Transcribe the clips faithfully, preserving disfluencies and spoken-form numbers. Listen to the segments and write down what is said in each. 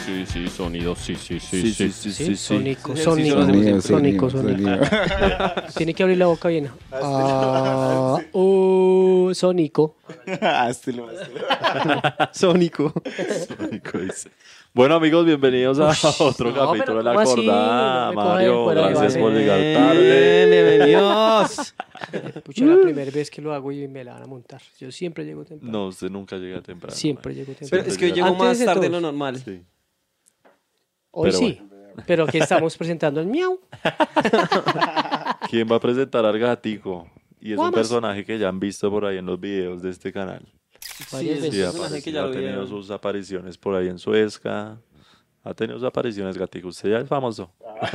sí, sí, sonido, sí, sí, sí, Sí, sí. sí, sí, Sí, sí, sí. sónico, Sí, sónico, sí, sí, sónico, sónico. Tiene que abrir la boca bien. Ah, uh, sónico. Háztelo, háztelo. Sónico. Sónico dice. Bueno, amigos, bienvenidos a otro no, capítulo pero de La ¿cómo así? Acordada. No me coja de Mario, fuera de gracias base. por llegar Bien, tarde. bienvenidos. Pucha, la primera vez que lo hago y me la van a montar. Yo siempre llego temprano. No, usted nunca llega temprano. Siempre man. llego temprano. Pero es que hoy llegó Antes más de tarde de todos. lo normal. Sí. Hoy pero sí. Pero aquí estamos presentando el miau. ¿Quién va a presentar al gatico? Y es un Guamas. personaje que ya han visto por ahí en los videos de este canal. Sí, Varias es veces. Sí, un ha, personaje que aparecido, ya ha lo tenido vieron. sus apariciones por ahí en Suezca. Ha tenido sus apariciones, gatico. Usted ya es famoso.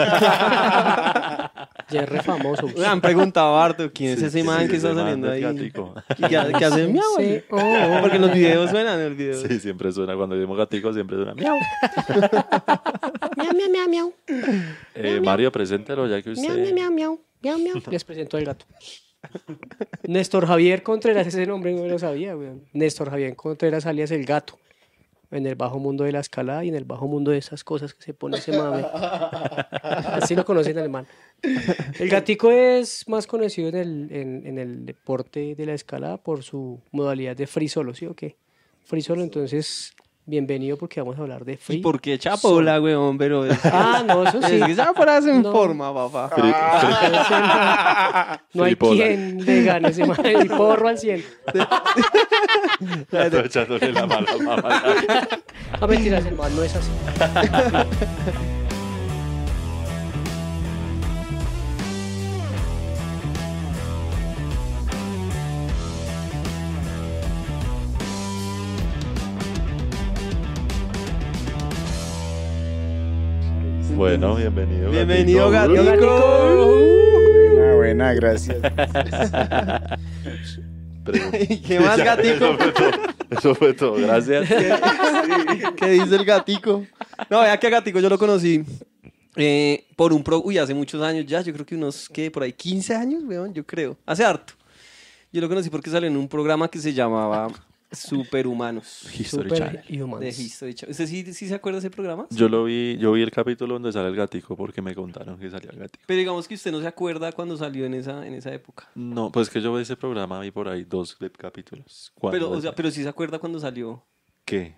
Ya es re famoso. Me han preguntado harto quién es Sí, ese sí, man sí, que está ese man saliendo del ahí. gatico. ¿Qué, qué hace miau? Sí, oh, oh. Porque en los videos suenan en el video. Sí, siempre suena. Cuando decimos gatico, siempre suena miau. Miau, miau, miau, miau. Eh, Mario, preséntelo ya que Miau, usted... miau, miau, miau, miau. Les presento al gato. Néstor Javier Contreras, ese nombre no me lo sabía, weón. Néstor Javier Contreras alias El Gato. En el bajo mundo de la escalada y en el bajo mundo de esas cosas que se pone ese mame. Así lo conocen al man. El gatico es más conocido en el, en, en el deporte de la escalada por su modalidad de free solo, ¿sí o qué? Free solo, entonces, bienvenido porque vamos a hablar de free. ¿Y por qué chapola, weón? Pero es, Ah, no, eso sí. es que chapola se en No. forma, papá. No hay Fripola. quien le gane ese man. El porro al cien. Estoy echándole la mala mamá. No, mentiras, el man no es así. Bueno, bienvenido. Bienvenido, gatico. gatico. Buena, buena, gracias. Pregun- ¿Qué más, Ya, gatico? Eso fue todo. Eso fue todo. Gracias. ¿Qué dice el gatico? No, vea que a gatico yo lo conocí eh, por un pro... Uy, hace muchos años ya, yo creo que unos, ¿qué? Por ahí quince años, weón, yo creo. Hace harto. Yo lo conocí porque salió en un programa que se llamaba Superhumanos. History Super Channel. humans. De History Channel. ¿Usted sí, sí se acuerda de ese programa? Yo lo vi, yo vi el capítulo donde sale el gatico porque me contaron que salía el gatico. Pero digamos que usted no se acuerda cuando salió en esa, en esa época. No, pues que yo vi ese programa, vi por ahí dos de- capítulos. ¿Cuándo? Pero, o sea, pero sí se acuerda cuando salió. ¿Qué?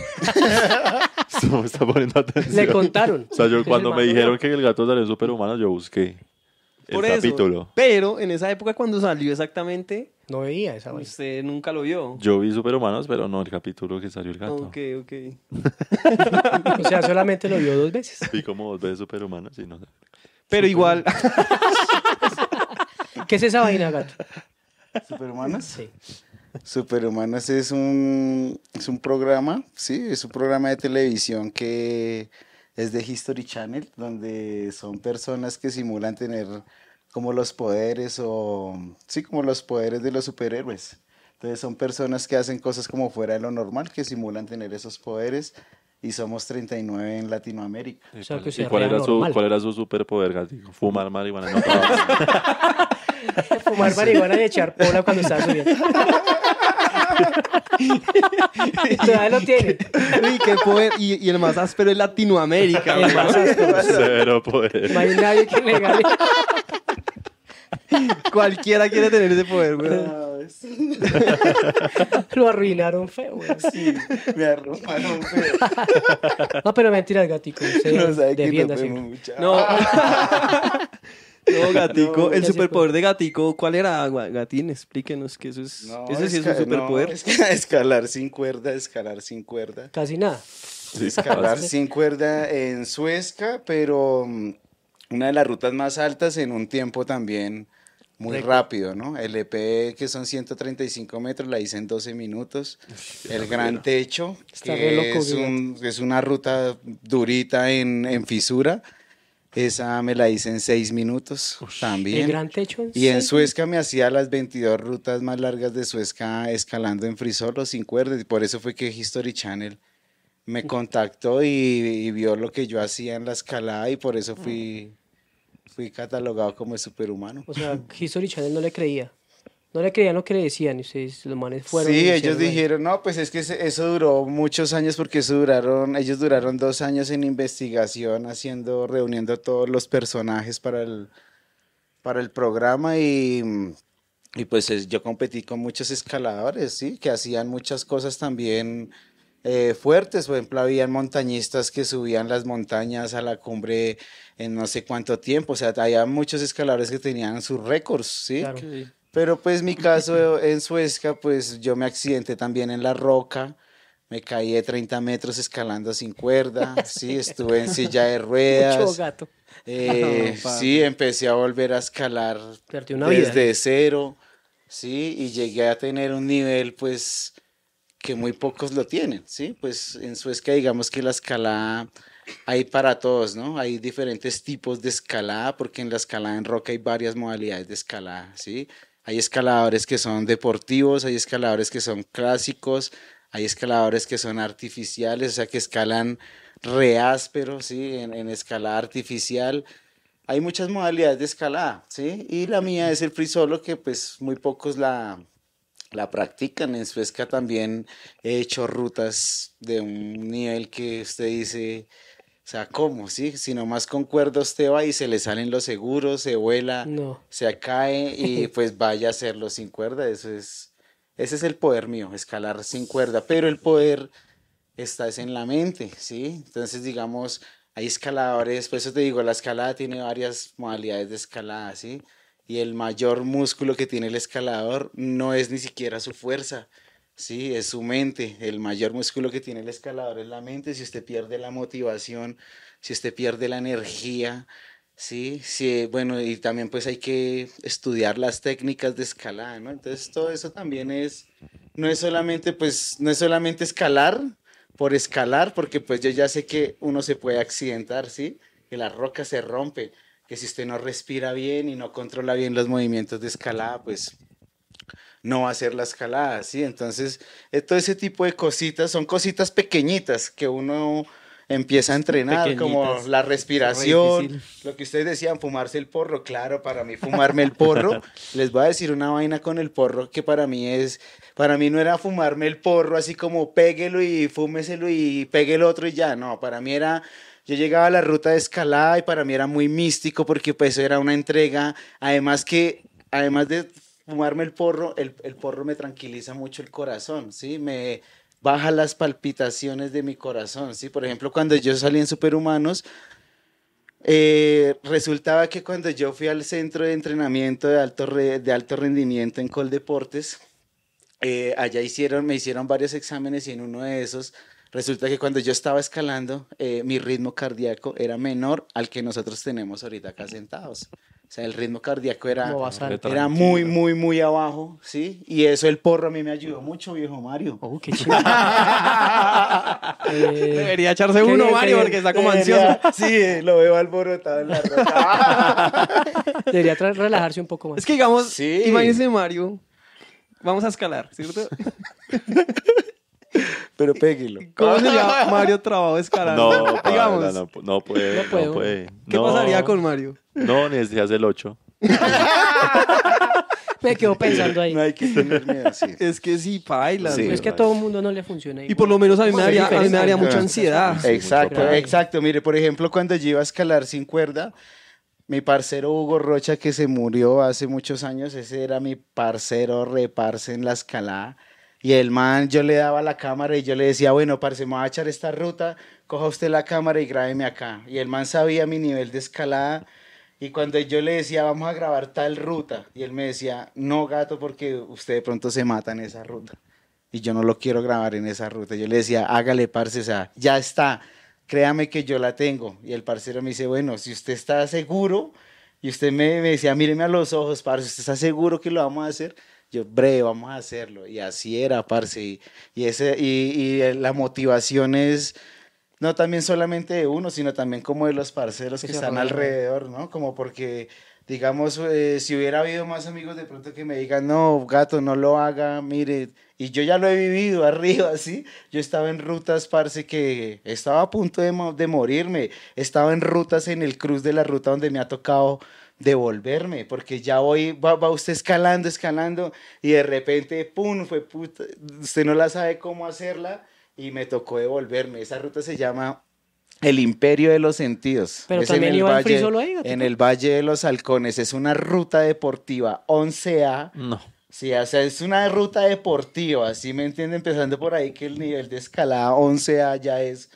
No me está poniendo atención. Le contaron. O sea, yo Ese cuando man me no dijeron vio. que el gato salió en Superhumanos, yo busqué el Por eso. capítulo. Pero en esa época cuando salió exactamente, No veía esa vaina. usted nunca lo vio. Yo vi Superhumanos, pero no el capítulo que salió el gato. Ok, ok. O sea, solamente lo vio dos veces. Vi como dos veces Superhumanos y no sé. Pero igual, ¿Qué es esa vaina, gato? ¿Superhumanos? Sí. Superhumanos es un, es un programa, sí, es un programa de televisión que es de History Channel, donde son personas que simulan tener como los poderes o, sí, como los poderes de los superhéroes. Entonces son personas que hacen cosas como fuera de lo normal, que simulan tener esos poderes y somos treinta y nueve en Latinoamérica. ¿Y O sea, cuál, que y se cuál rea era su, normal. cuál era su superpoder, gatico? Fumar marihuana. No, trabajar. Fumar marihuana y echar pola cuando estaba subiendo. Todavía lo tiene. uy, qué poder. Y, y el más áspero es Latinoamérica. El güey. más áspero. Cero poder. No hay nadie que le gane. Cualquiera quiere tener ese poder, güey. Lo arruinaron feo, güey. Me arrumaron, No, pero mentiras, gatico. Usted no sabe que nos defiéndase. vemos mucho. No. No, Gatico, No, el ya se superpoder de Gatico, ¿cuál era? Gua- Gatín, explíquenos que eso es. No, ese sí es un esca- superpoder. no, esca- escalar sin cuerda, escalar sin cuerda. Casi nada. Sí, Escalar sí. sin cuerda en Suezca, pero mm, una de las rutas más altas en un tiempo también muy Récord. rápido, ¿no? El E P, que son ciento treinta y cinco metros, la hice en doce minutos. El Gran Techo, Está re que loco, es, un- es una ruta durita en, en fisura, esa me la hice en seis minutos también. El gran techo. en Y en seis- Suezca me hacía las veintidós rutas más largas de Suezca escalando en frisolo sin cuerda, y por eso fue que History Channel me contactó y, y vio lo que yo hacía en la escalada, y por eso fui, fui catalogado como superhumano. O sea, History Channel no le creía. No le creían lo que le decían, y ustedes, los manes fueron. y Sí, ellos hicieron ahí. dijeron, no, pues es que ese- eso duró muchos años porque eso duraron, ellos duraron dos años en investigación, haciendo, reuniendo todos los personajes para el, para el programa y, y pues es- yo competí con muchos escaladores, sí, que hacían muchas cosas también eh, fuertes. Por ejemplo, habían montañistas que subían las montañas a la cumbre en no sé cuánto tiempo, o sea, había muchos escaladores que tenían sus récords, sí. Claro. Pero pues mi caso en Suezca, pues yo me accidenté también en la roca, me caí de treinta metros escalando sin cuerda, sí, estuve en silla de Mucho ruedas, gato. eh, No, papi. sí, empecé a volver a escalar Perdió una vida. desde cero, sí, y llegué a tener un nivel pues que muy pocos lo tienen, sí, pues en Suezca digamos que la escalada hay para todos, ¿no? Hay diferentes tipos de escalada, porque en la escalada en roca hay varias modalidades de escalada, ¿sí? Hay escaladores que son deportivos, hay escaladores que son clásicos, hay escaladores que son artificiales, o sea, que escalan re áspero, ¿sí? En, en escalada artificial. Hay muchas modalidades de escalada, ¿sí? Y la mía es el free solo, que pues muy pocos la, la practican. En Suezca también he hecho rutas de un nivel que usted dice, o sea, ¿cómo? ¿Sí? Si nomás con cuerda usted va y se le salen los seguros, se vuela, No. se cae y pues vaya a hacerlo sin cuerda. Eso es, ese es el poder mío, escalar sin cuerda. Pero el poder está es en la mente, ¿sí? Entonces, digamos, hay escaladores, por eso te digo, la escalada tiene varias modalidades de escalada, ¿sí? Y el mayor músculo que tiene el escalador no es ni siquiera su fuerza, ¿sí? Es su mente. El mayor músculo que tiene el escalador es la mente. Si usted pierde la motivación, si usted pierde la energía, ¿sí? Sí, bueno, y también pues hay que estudiar las técnicas de escalada, ¿no? Entonces todo eso también es, no es solamente pues, no es solamente escalar por escalar, porque pues yo ya sé que uno se puede accidentar, ¿sí? Que la roca se rompe, que si usted no respira bien y no controla bien los movimientos de escalada, pues no va a ser la escalada, ¿sí? Entonces, eh, todo ese tipo de cositas son cositas pequeñitas que uno empieza a entrenar, como Pequeñitas. la Re respiración, difícil. lo que ustedes decían, fumarse el porro. Claro, para mí fumarme el porro, les voy a decir una vaina con el porro que para mí es, para mí no era fumarme el porro así como péguelo y fúmeselo y pegue el otro y ya, no, para mí era... Yo llegaba a la ruta de escalada y para mí era muy místico porque pues era una entrega, además que, además de fumarme el porro, el, el porro me tranquiliza mucho el corazón, ¿sí? Me baja las palpitaciones de mi corazón, ¿sí? Por ejemplo, cuando yo salí en Superhumanos, eh, resultaba que cuando yo fui al centro de entrenamiento de alto, re, de alto rendimiento en Coldeportes, eh, allá hicieron, me hicieron varios exámenes y en uno de esos resulta que cuando yo estaba escalando, eh, mi ritmo cardíaco era menor al que nosotros tenemos ahorita acá sentados. O sea, el ritmo cardíaco era, Como basal. era muy, muy, muy abajo, ¿sí? Y eso el porro a mí me ayudó mucho, viejo Mario. Oh, qué chido. Eh, Debería echarse qué uno, bien, Mario, qué porque está como Debería- ansioso. Sí, eh, lo veo alborotado en la roca. debería tra- relajarse un poco más. Es que digamos, Sí. imagínese Mario, vamos a escalar, ¿cierto? Pero péguelo. ¿Cómo sería Mario trabajo escalando? No, paila, digamos, no, pu- no puede, No no puedo. puede. ¿qué No, pasaría con Mario? No, ni si hace el ocho. Me quedo pensando ahí. No hay que tener miedo, sí. Es que sí, paila. Sí. Pero güey. es que a todo el mundo no le funciona. Y por lo menos a mí me Bueno, daría, es a mí me daría diferente. mucha ansiedad. Exacto, grave. exacto. Mire, por ejemplo, cuando yo iba a escalar sin cuerda, mi parcero Hugo Rocha, que se murió hace muchos años, ese era mi parcero reparse en la escalada. Y el man, yo le daba la cámara y yo le decía, bueno, parce, me voy a echar esta ruta, coja usted la cámara y grábeme acá. Y el man sabía mi nivel de escalada. Y cuando yo le decía, vamos a grabar tal ruta, y él me decía, no, gato, porque usted de pronto se mata en esa ruta. Y yo no lo quiero grabar en esa ruta. Yo le decía, hágale, parce, o sea, ya está, créame que yo la tengo. Y el parcero me dice, bueno, si usted está seguro, y usted me, me decía, míreme a los ojos, parce, ¿usted está seguro que lo vamos a hacer? Yo, bre, vamos a hacerlo. Y así era, parce. Y, y, ese, y, y la motivación es no también solamente de uno, sino también como de los parceros que Que se están rodean. alrededor, ¿no? Como porque, digamos, eh, si hubiera habido más amigos de pronto que me digan, no, gato, no lo haga, mire, y yo ya lo he vivido arriba, ¿sí? Yo estaba en rutas, parce, que estaba a punto de, mo- de morirme, estaba en rutas en el cruz de la ruta donde me ha tocado devolverme, porque ya voy, va, va usted escalando, escalando, y de repente, pum, fue puta, usted no la sabe cómo hacerla, y me tocó devolverme. Esa ruta se llama el Imperio de los Sentidos. Pero Es también en el iba el free valle, solo ahí, Gatico. en el Valle de los Halcones. Es una ruta deportiva once A. No. Sí, o sea, es una ruta deportiva, ¿sí me entiende? Empezando por ahí que el nivel de escalada once A ya es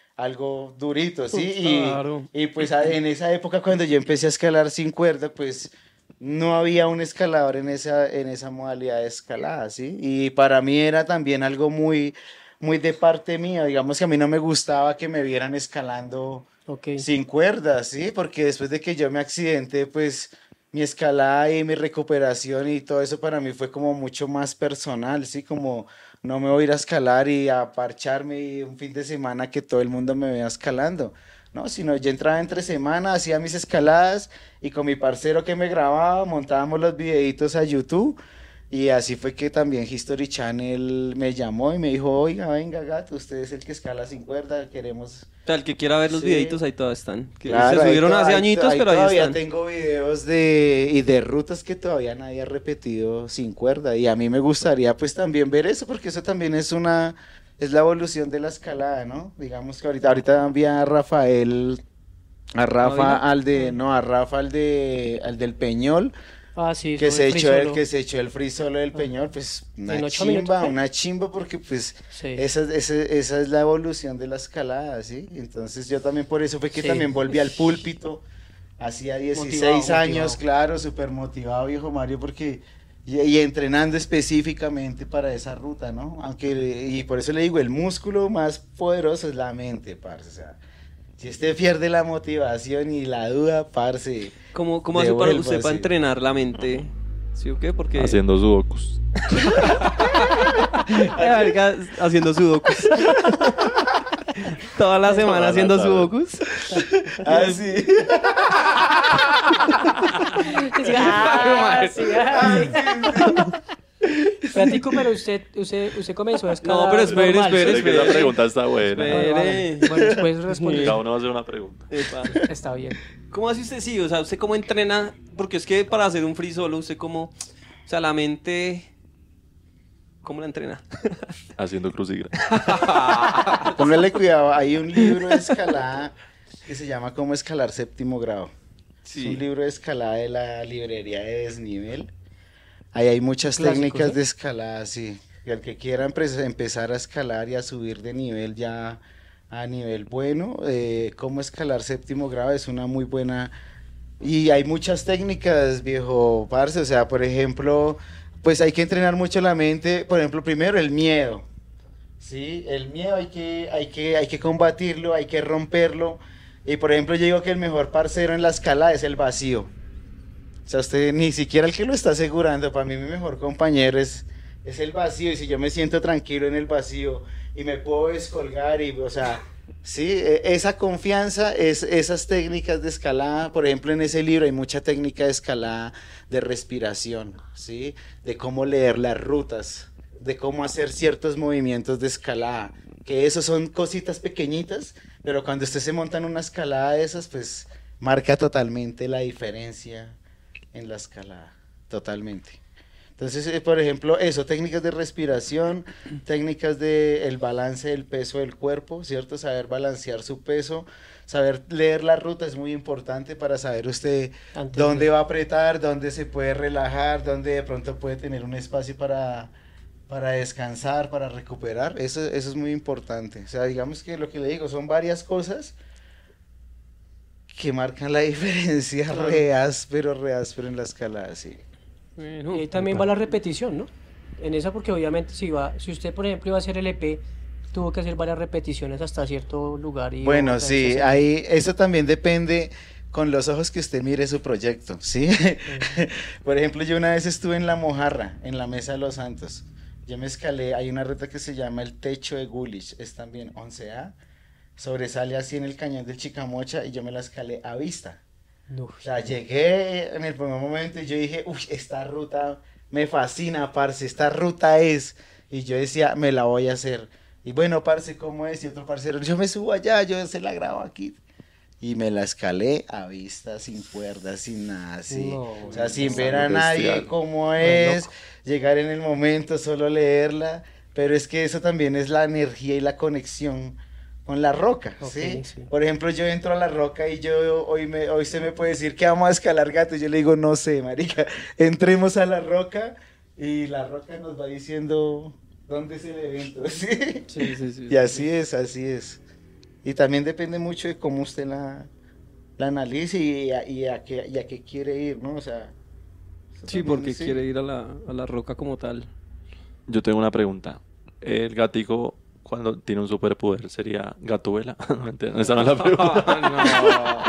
algo durito, ¿sí? Claro. Y, y pues a- en esa época cuando yo empecé a escalar sin cuerda, pues no había un escalador en esa, en esa modalidad de escalada, ¿sí? Y para mí era también algo muy, muy de parte mía, digamos que a mí no me gustaba que me vieran escalando Ok. sin cuerdas, ¿sí? Porque después de que yo me accidenté, pues mi escalada y mi recuperación y todo eso para mí fue como mucho más personal, ¿sí? Como no me voy a ir a escalar y a parcharme y un fin de semana que todo el mundo me vea escalando, ¿no? Sino yo entraba entre semana, hacía mis escaladas y con mi parcero que me grababa montábamos los videitos a YouTube. Y así fue que también History Channel me llamó y me dijo, oiga, venga, gato, usted es el que escala sin cuerda, queremos... O sea, el que quiera ver los Sí. videitos ahí todos están. Que Claro, se ahí subieron to- hace ahí- añitos, ahí pero ahí todavía están. tengo videos de, y de rutas que todavía nadie ha repetido sin cuerda. Y a mí me gustaría pues también ver eso, porque eso también es una, es la evolución de la escalada, ¿no? Digamos que ahorita, ahorita vi a Rafael, a Rafa ¿Ávila? al de, no, a Rafa al de, al del Peñol, Ah, sí. que sobre se free echó el solo. que se echó el free solo del Peñol, pues una En ocho chimba, minutos, ¿eh? una chimba porque pues Sí. esa, esa, esa es la evolución de la escalada, ¿sí? Entonces yo también por eso fue que Sí. también volví al púlpito, hacía dieciséis Motivado, años, motivado. claro, súper motivado, viejo Mario, porque y, y entrenando específicamente para esa ruta, ¿no? Aunque, y por eso le digo, el músculo más poderoso es la mente, parce, o sea, si usted pierde la motivación y la duda, parce, ¿Cómo, cómo hace para usted devuélvase. para entrenar la mente? ¿Sí o qué? Porque... Haciendo sudokus. Ay, marica, haciendo sudokus. Toda la semana Toda la haciendo tarde. sudokus. Ah, sí. Sí, ah, sí, ah, sí. Gatico, pero usted, usted, usted comenzó a escalar No, pero espere, normal, espere, ¿sí? Es que esa espere. pregunta está buena. Espere. Vale, vale. Bueno, después responde. Cada uno va a hacer una pregunta. Epa. Está bien. ¿Cómo hace usted sí? O sea, ¿usted cómo entrena? Porque es que para hacer un free solo, usted cómo... O sea, la mente... ¿Cómo la entrena? Haciendo crucigra. Póngale cuidado, hay un libro de escalada que se llama Cómo escalar séptimo grado. Es un libro de escalada de la librería de Desnivel. Ahí hay muchas Clásico, técnicas ¿sí? de escalada, sí. Y el que quiera empe- empezar a escalar y a subir de nivel ya a nivel bueno, eh, Cómo escalar séptimo grado es una muy buena... Y hay muchas técnicas, viejo parce, o sea, por ejemplo, pues hay que entrenar mucho la mente, por ejemplo, primero el miedo. Sí, el miedo hay que, hay que, hay que combatirlo, hay que romperlo. Y por ejemplo, yo digo que el mejor parcero en la escalada es el vacío. O sea, usted ni siquiera el que lo está asegurando, para mí mi mejor compañero es, es el vacío. Y si yo me siento tranquilo en el vacío y me puedo descolgar y, o sea, sí, e- esa confianza, es, esas técnicas de escalada, por ejemplo, en ese libro hay mucha técnica de escalada de respiración, ¿sí? De cómo leer las rutas, de cómo hacer ciertos movimientos de escalada, que esos son cositas pequeñitas, pero cuando usted se monta en una escalada de esas, pues marca totalmente la diferencia en la escalada, totalmente. Entonces, eh, por ejemplo, eso, técnicas de respiración, técnicas de el balance del peso del cuerpo, ¿cierto? Saber balancear su peso, saber leer la ruta es muy importante para saber usted Antes dónde de- va a apretar, dónde se puede relajar, dónde de pronto puede tener un espacio para, para descansar, para recuperar. Eso, eso es muy importante. O sea, digamos que lo que le digo son varias cosas que marcan la diferencia re áspero, re áspero en la escalada, sí. Bueno, Y ahí también va la repetición, ¿no? En esa porque obviamente si va, si usted por ejemplo iba a hacer el E P, tuvo que hacer varias repeticiones hasta cierto lugar y Bueno, otra vez sí, hacer- ahí eso también depende con los ojos que usted mire su proyecto, ¿sí? Por ejemplo, yo una vez estuve en La Mojarra, en la Mesa de los Santos. Yo me escalé, hay una ruta que se llama el Techo de Gulich, es también once A, sobresale así en el cañón del Chicamocha y yo me la escalé a vista. No, O sea, llegué en el primer momento y yo dije, uy, esta ruta me fascina, parce, esta ruta es. Y yo decía, me la voy a hacer. Y bueno, parce, ¿cómo es? Y otro parcero, yo me subo allá, yo se la grabo aquí. y me la escalé a vista, sin cuerdas, sin nada así. No, o sea, sin está ver a muy nadie bestial. cómo Muy es, loco. llegar en el momento, solo leerla, pero es que eso también es la energía y la conexión con la roca, Ok, ¿sí? sí. Por ejemplo, yo entro a la roca y yo hoy me hoy se me puede decir que vamos a escalar gato, y yo le digo, no sé, marica, entremos a la roca y la roca nos va diciendo dónde es el evento, ¿sí? Sí, sí, sí. Y así es, así es. Y también depende mucho de cómo usted la, la analice y a, y a qué, y a qué quiere ir, ¿no? O sea... eso Sí, también, porque sí. quiere ir a la, a la roca como tal. Yo tengo una pregunta. El gatico, cuando tiene un superpoder, ¿sería Gatúbela? No, mentira, esa no es la pregunta.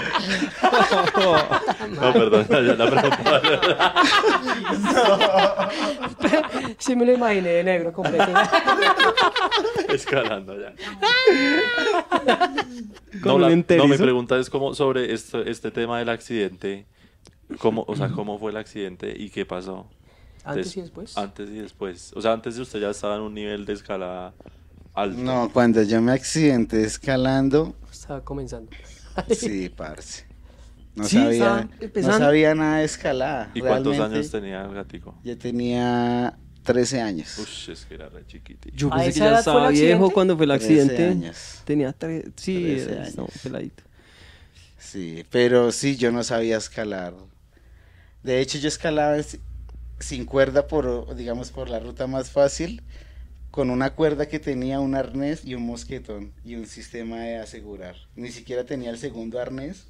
No, perdón, ya la pregunta. Sí me lo imaginé de negro completo. Escalando ya. Con No, un la- no, enterizo. mi pregunta es como sobre esto, este tema del accidente. ¿Cómo, o sea, cómo fue el accidente y qué pasó? Antes Des- y después. Antes y después. O sea, antes de usted ya estaba en un nivel de escalada alto. No, cuando yo me accidenté escalando, Estaba comenzando. sí, parce. No Sí, sabía, estaba no empezando. sabía nada de escalada. ¿Y cuántos Realmente, años tenía el gatico? Yo tenía trece años. Ush, es que era re chiquitito. Yo ¿A pensé que esa ya edad fue el estaba viejo accidente? cuando fue el trece accidente. años. Tenía tres, sí, trece era- años. estaba peladito. Sí, pero sí, yo no sabía escalar. De hecho, yo escalaba si- sin cuerda por, digamos, por la ruta más fácil, con una cuerda que tenía un arnés y un mosquetón y un sistema de asegurar. Ni siquiera tenía el segundo arnés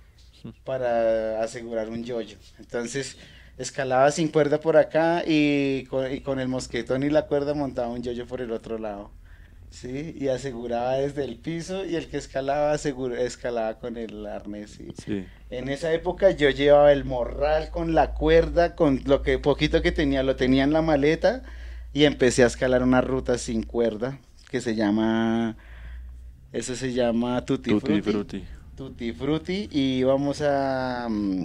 para asegurar un yoyo. Entonces, escalaba sin cuerda por acá y con, y con el mosquetón y la cuerda montaba un yoyo por el otro lado. Sí, y aseguraba desde el piso y el que escalaba asegura- escalaba con el arnés. ¿Sí? Sí. En esa época yo llevaba el morral con la cuerda, con lo que poquito que tenía, lo tenía en la maleta y empecé a escalar una ruta sin cuerda que se llama, eso se llama Tutti, Tutti Frutti. frutti. Tutti Frutti y íbamos a, mm,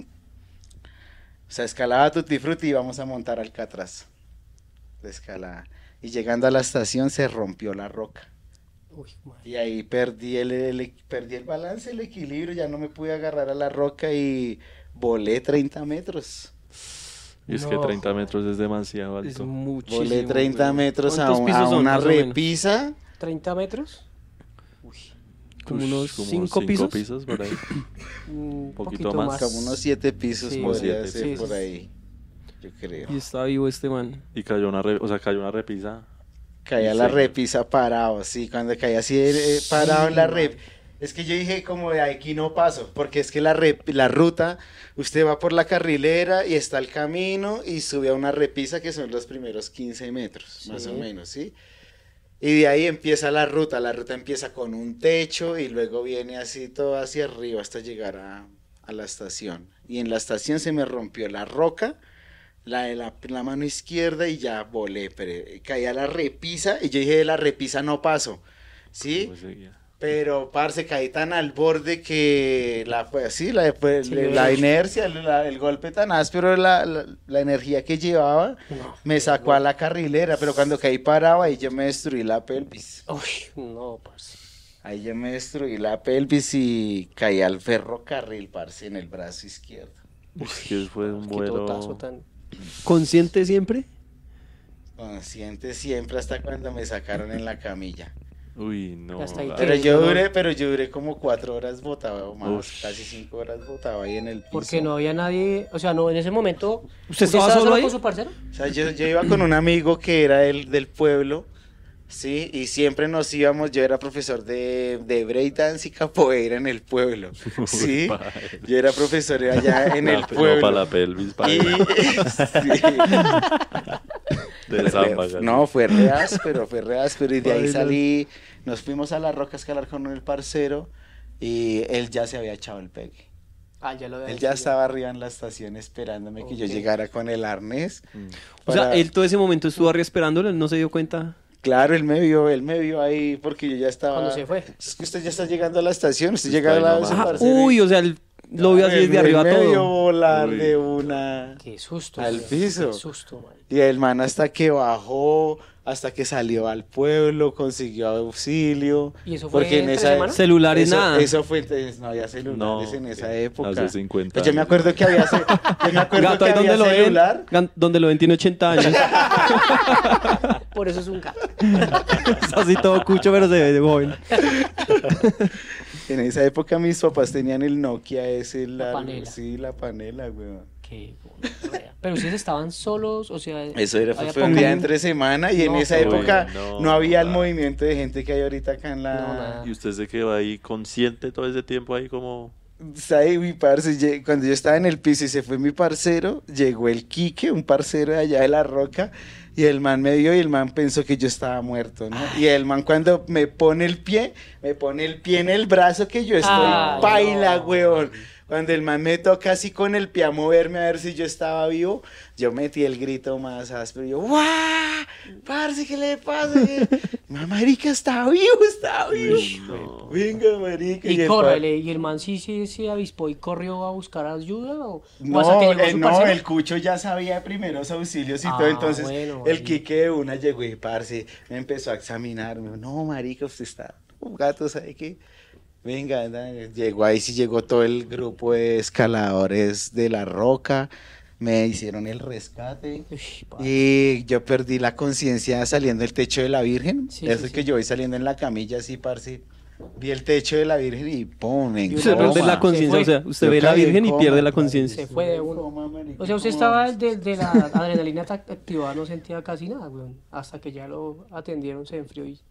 o sea, escalaba Tutti Frutti y íbamos a montar Alcatraz de escalada. Y llegando a la estación se rompió la roca. Uy, madre. Y ahí perdí el, el- perdí el balance, el equilibrio, ya no me pude agarrar a la roca y volé treinta metros. Y es que No, treinta joder. metros es demasiado Es alto. muchísimo. Volé treinta weón. metros a, ¿Cuántos un- pisos a son, una más o menos? repisa. ¿treinta metros? Como Ush, unos como cinco pisos. por ahí. Un Poquito poquito más. más. Como unos siete pisos Sí. podría Como siete, ser sí, por sí. ahí, yo creo. Y está vivo este man. Y cayó una, re- o sea, cayó una repisa. Caía Sí. la repisa parado, sí, cuando caía así eh, parado en la rep. Es que yo dije como de aquí no paso, porque es que la, rep- la ruta, usted va por la carrilera y está el camino y sube a una repisa que son los primeros quince metros, más Sí. o menos, ¿sí? Y de ahí empieza la ruta, la ruta empieza con un techo y luego viene así todo hacia arriba hasta llegar a, a la estación. Y en la estación se me rompió la roca, la de la, la mano izquierda y ya volé, pero caí a la repisa y yo dije de la repisa no paso, ¿sí? ¿Cómo seguía? Pero, parce, caí tan al borde que la, pues, sí, la, pues, Sí, la lo- inercia, la- el golpe tan áspero, la, la, la energía que llevaba, No. me sacó a la carrilera, pero cuando caí parado, ahí yo me destruí la pelvis. Uy, no, parce. Ahí yo me destruí la pelvis y caí al ferrocarril, parce, en el brazo izquierdo. Es que fue un Qué vuelo. totazo tan... ¿Consciente siempre? Consciente siempre hasta cuando me sacaron en la camilla. Uy, no. Hasta ahí la- Pero Sí, yo dolor. duré, pero yo duré como cuatro horas botado o más, Ush. casi cinco horas botado ahí en el piso. Porque no había nadie, o sea, no, en ese momento... ¿Usted estaba solo ahí? con su parcero? O sea, yo, yo iba con un amigo que era el, del pueblo, sí, y siempre nos íbamos, yo era profesor de, de breakdance y capoeira en el pueblo, sí, Uy, padre. yo era profesor allá en el No, pueblo. para la pelvis, para Y, de samba, casi. no, fue re áspero, fue re áspero, y de ahí Baila. salí, nos fuimos a la roca a escalar con el parcero, y él ya se había echado el pegue. Ah, ya lo había Él hecho, ya estaba arriba en la estación esperándome que yo Ok. llegara con el arnés. Mm. O sea, para- él todo ese momento estuvo arriba esperándolo, él no se dio cuenta. Claro, él me vio, él me vio ahí porque yo ya estaba... Cuando se fue. Es que usted ya está llegando a la estación, usted Está llega al ahí lado de su nomás. Ah, parcero y- uy, o sea, él lo vio así Él- desde arriba él me vio todo. volar Uy. de una... Qué susto. Al weón, piso. Qué susto, man. Y el man hasta que bajó, hasta que salió al pueblo, consiguió auxilio. ¿Y eso fue porque en en esa tres semanas? Celulares, eso, nada. Eso fue, entonces, no había celulares No, en esa eh, época. hace cincuenta Pues yo me años. acuerdo que había, ce- yo me acuerdo Gato, que ahí donde había lo ven, celular. gan- donde lo ven tiene ochenta años. Por eso es un gato. Es así todo cucho, pero se ve de joven. En esa época mis papás tenían el Nokia ese, La largo, panela. sí, la panela, weón. Qué gonorrea. Pero ustedes estaban solos, o sea... Eso era, fue, había fue un poca día luz. entre semana y en No, esa qué época bueno, no, había el nada. movimiento de gente que hay ahorita acá en la... No, nada. ¿Y usted se quedó ahí consciente todo ese tiempo ahí como... ¿Sabe, mi parce? lle- Cuando yo estaba en el piso y se fue mi parcero, llegó el Quique, un parcero de allá de La Roca, y el man me vio y el man pensó que yo estaba muerto, ¿no? Y el man cuando me pone el pie, me pone el pie en el brazo que yo estoy Ay, paila, no. weón. Cuando el man me toca así con el pie a moverme a ver si yo estaba vivo, yo metí el grito más áspero. Yo, ¡guau! Parce, ¿qué le pasa? "Ma, marica, está vivo, está vivo. no. Venga, marica. Y el córrele, ¿y el man sí, sí se avispó y corrió a buscar ayuda? ¿O, o No, hasta que llegó eh, su no, parcero? el Cucho ya sabía de primeros auxilios y Ah, todo, entonces bueno, el ahí. Quique de una llegó y parce, me empezó a examinar, me dijo, no, marica, usted está, un gato, ¿sabe qué? Venga, anda". Llegó ahí, sí llegó todo el grupo de escaladores de La Roca, me hicieron el rescate Uy, pa- y yo perdí la conciencia saliendo del techo de la Virgen, Sí, eso sí, es que sí. yo voy saliendo en la camilla así, parce, vi el techo de la Virgen y pum, en Usted Toma. pierde la Se conciencia, fue. o sea, usted Yo ve la caí en Virgen y coma, pierde la parce. conciencia. Se fue de uno. Coma, marica, O sea, usted ¿cómo estaba vamos? de, de la adrenalina ta- activada, no sentía casi nada, weón. Hasta que ya lo atendieron, se enfrió y...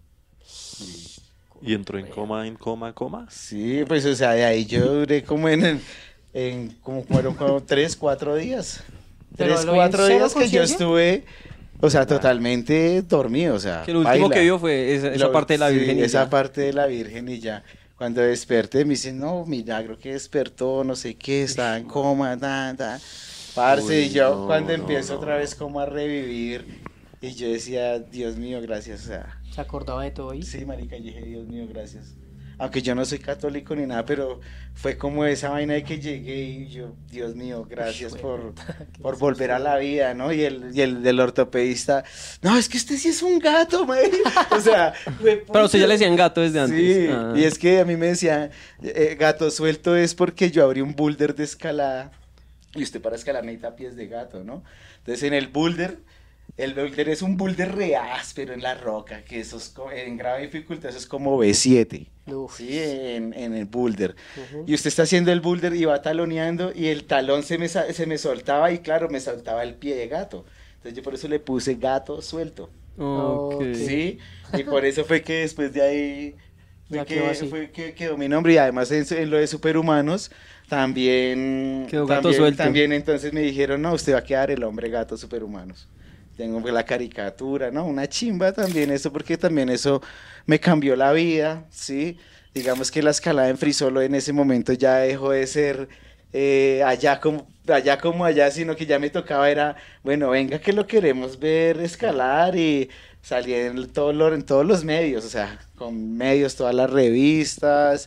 Y entró en coma, en coma, coma. Sí, pues, o sea, de ahí yo duré como en, en, en como fueron como tres, cuatro días. ¿Pero Tres, lo vi en cuatro cero días que yo conciencia? estuve, o sea, totalmente dormido, o sea. Que lo último baila. que vio fue esa, esa Lo- parte de la sí, Virgen. y esa ya. parte de la Virgen y ya. Cuando desperté me dicen, no, milagro que despertó, no sé qué, estaba en coma, ta, ta. Parce, Uy, y yo no, cuando no, empiezo no. otra vez como a revivir, y yo decía, Dios mío, gracias, o sea. Se acordaba de todo ahí. Sí, marica, y dije, Dios mío, gracias. Aunque yo no soy católico ni nada, pero fue como esa vaina de que llegué y yo, Dios mío, gracias Uy, por, qué por volver a la vida, ¿no? Y el, y el del ortopedista, no, es que usted sí es un gato, man. O sea, fue Pero usted ya le pucha. decían gato desde antes. Sí, Ah. y es que a mí me decían, eh, gato suelto es porque yo abrí un boulder de escalada y usted para escalar necesita pies de gato, ¿no? Entonces en el boulder, el boulder es un boulder re áspero en la roca, que eso es co- en grave dificultad, eso es como B siete, Uf. ¿sí? En, en el boulder. Ujú. Y usted está haciendo el boulder y va taloneando y el talón se me, sa- se me soltaba y claro, me soltaba el pie de gato. Entonces yo por eso le puse gato suelto. Ok. Ok. Sí, y por eso fue que después de ahí fue Ya que, quedó así. fue que quedó mi nombre y además en, su- en lo de superhumanos también, Quedó gato también, suelto. también entonces me dijeron, no, usted va a quedar el hombre gato superhumanos. Tengo pues, la caricatura, ¿no? Una chimba también eso, porque también eso me cambió la vida, ¿sí? Digamos que la escalada en Frisolo en ese momento ya dejó de ser eh, allá como allá como allá, sino que ya me tocaba era, bueno, venga que lo queremos ver escalar y salí en, todo lo- en todos los medios, o sea, con medios, todas las revistas,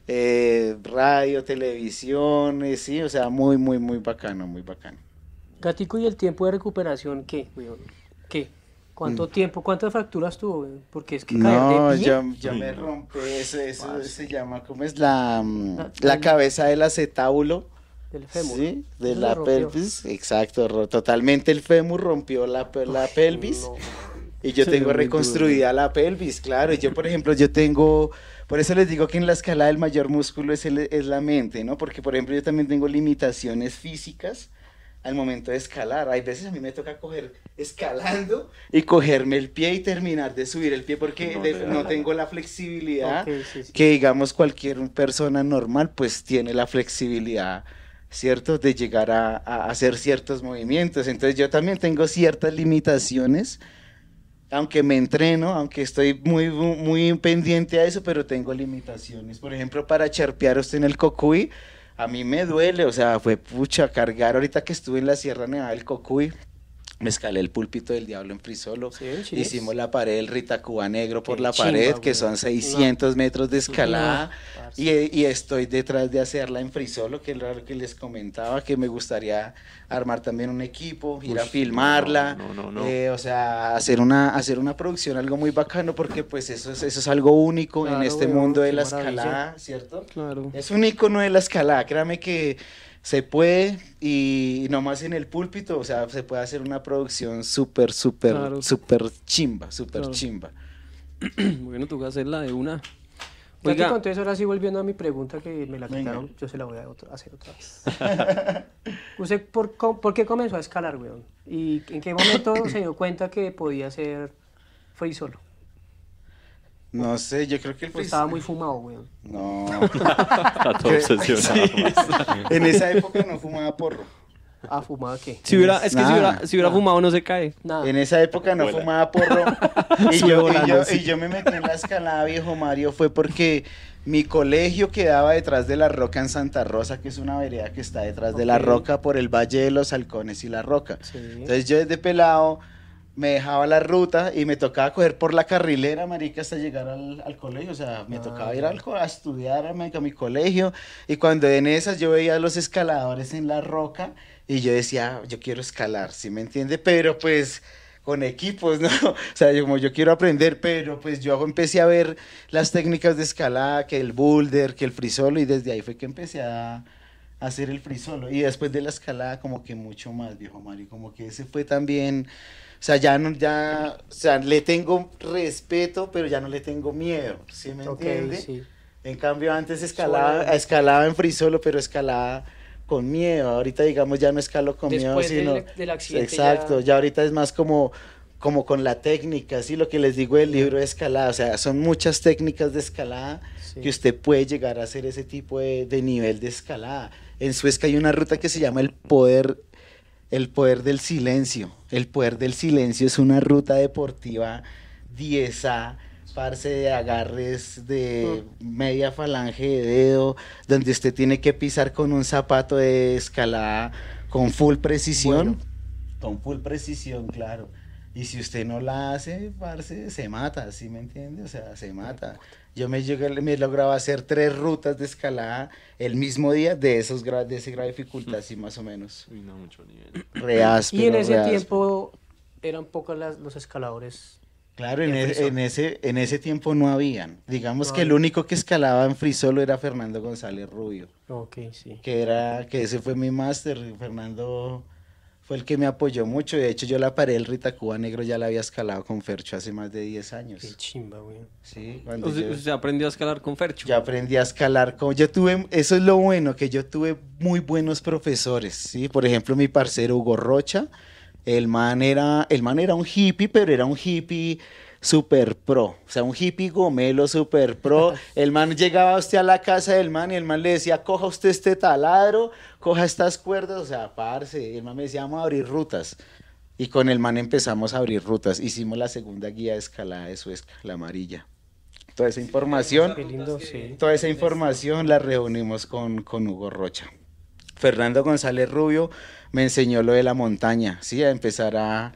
eh, radio, televisión, eh, sí, o sea, muy, muy, muy bacano, muy bacano. Gatico, ¿y el tiempo de recuperación qué, weón? ¿Qué? ¿Cuánto tiempo, cuántas fracturas tuvo, weón? Porque es que caer Mm. No, de pie... yo, yo Uy, me no. rompí, eso, eso se llama, ¿cómo es? La, mm, Ah, la el- cabeza del acetábulo. Del fémur. Sí, de Eso la se rompió. pelvis, exacto, ro- totalmente el fémur rompió la, pe- la pelvis No. y yo Se tengo ve muy reconstruida la pelvis, claro, y yo por ejemplo, yo tengo, por eso les digo que en la escala el mayor músculo es, el- es la mente, ¿no? Porque por ejemplo yo también tengo limitaciones físicas al momento de escalar, hay veces a mí me toca coger escalando y cogerme el pie y terminar de subir el pie porque No, de- le- no tengo la flexibilidad Ok, sí, sí. que digamos cualquier persona normal pues tiene la flexibilidad, ¿cierto? De llegar a, a hacer ciertos movimientos. Entonces yo también tengo ciertas limitaciones, aunque me entreno, aunque estoy muy, muy, muy pendiente a eso, pero tengo limitaciones. Por ejemplo, para charpear usted en el Cocuy, a mí me duele, o sea, fue pucha cargar ahorita que estuve en la Sierra Nevada del Cocuy. Me escalé el púlpito del Diablo en Frisolo. Sí, en Chile. Hicimos la pared del Ritacuba Negro por Qué la chimba, pared, güey. que son seiscientos metros de escalada. No, parce. y, y estoy detrás de hacerla en Frisolo, que es lo que les comentaba, que me gustaría armar también un equipo, ir a Ush, filmarla. no, no, no, no. eh, o sea, hacer una, hacer una producción, algo muy bacano, porque pues eso es, eso es algo único en Claro, este weón, mundo de qué la maravilla. escalada, ¿cierto? Claro. Es un icono de la escalada, créame que se puede y nomás en el púlpito, o sea, se puede hacer una producción súper, súper, Claro. súper chimba, súper Claro. chimba. Bueno, tú vas a hacerla de una. Ya que Oiga, conté eso, ahora sí volviendo a mi pregunta que me la Venga. quitaron, yo se la voy a otro- hacer otra vez. ¿Usted por, co- por qué comenzó a escalar, weón? ¿Y en qué momento se dio cuenta que podía ser free solo? No sé, yo creo que el Pues freestyle- estaba muy fumado, weón. No, Está todo obsesionado. en esa época no fumaba porro. ¿Ah, fumaba qué? si hubiera, es que si Nada. hubiera, si hubiera fumado no se cae. Nada. En esa época no Vuela. fumaba porro. Y Sube yo, y, volando, yo, sí. y yo me metí en la escalada, viejo Mario, fue porque mi colegio quedaba detrás de la Roca en Santa Rosa, que es una vereda que está detrás de la Ok. Roca por el Valle de los Halcones y la Roca. Sí. Entonces yo desde pelado me dejaba la ruta y me tocaba coger por la carrilera, marica, hasta llegar al, al colegio. O sea, me Ah, tocaba ir ya. al, co- a estudiar a mi, a mi colegio. Y cuando en esas yo veía a los escaladores en la Roca y yo decía, "Ah, yo quiero escalar", ¿sí me entiende? Pero pues con equipos, ¿no? O sea, yo, como yo quiero aprender, pero pues yo empecé a ver las técnicas de escalada, que el boulder, que el frisolo, y desde ahí fue que empecé a, a hacer el frisolo. Y después de la escalada, como que mucho más, viejo Mario, como que ese fue también, o sea, ya no, ya, o sea, le tengo respeto, pero ya no le tengo miedo, ¿sí me Ok, entiende? sí. En cambio, antes escalaba, Suave. escalaba en frisolo, pero escalaba con miedo. Ahorita, digamos, ya no escalo con miedo, Después sino... del, del accidente Exacto, ya... ya ahorita es más como, como con la técnica, así lo que les digo del libro de escalada, o sea, son muchas técnicas de escalada Sí. que usted puede llegar a hacer ese tipo de, de nivel de escalada. En Suezca hay una ruta que se llama el poder, el poder del silencio. El poder del silencio es una ruta deportiva diez A, parce, de agarres de media falange de dedo, donde usted tiene que pisar con un zapato de escalada con full precisión. Bueno. Con full precisión, claro. Y si usted no la hace, parce, se mata, ¿sí me entiende? O sea, se mata. Yo me, llegué, me lograba hacer tres rutas de escalada el mismo día de esos gra- de ese grado de dificultad, así más o menos. Uy, no, mucho nivel. Re áspero, Y en ese re áspero. tiempo eran pocos las- los escaladores. Claro, en, en e- frisolo. en ese, en ese tiempo no habían. Digamos No que el había. único que escalaba en frisolo era Fernando González Rubio, Ok, sí. que era, que ese fue mi máster. Fernando fue el que me apoyó mucho. De hecho, yo la pared del Ritacuba Negro ya la había escalado con Fercho hace más de diez Qué años. chimba, güey. Sí, cuando Usted, yo- usted aprendió a escalar con Fercho. Yo aprendí a escalar como yo tuve, eso es lo bueno, que yo tuve muy buenos profesores, ¿sí? Por ejemplo, mi parcero Hugo Rocha, el man era, el man era un hippie, pero era un hippie super pro, o sea, un hippie gomelo super pro. El man llegaba usted a la casa del man y el man le decía, coja usted este taladro, coja estas cuerdas, o sea, parce, y el man me decía, vamos a abrir rutas. Y con el man empezamos a abrir rutas, hicimos la segunda guía de escalada de Suezca, la amarilla. Toda esa información, Qué lindo, sí. toda esa información la reunimos con, con Hugo Rocha. Fernando González Rubio me enseñó lo de la montaña, sí, a empezar a,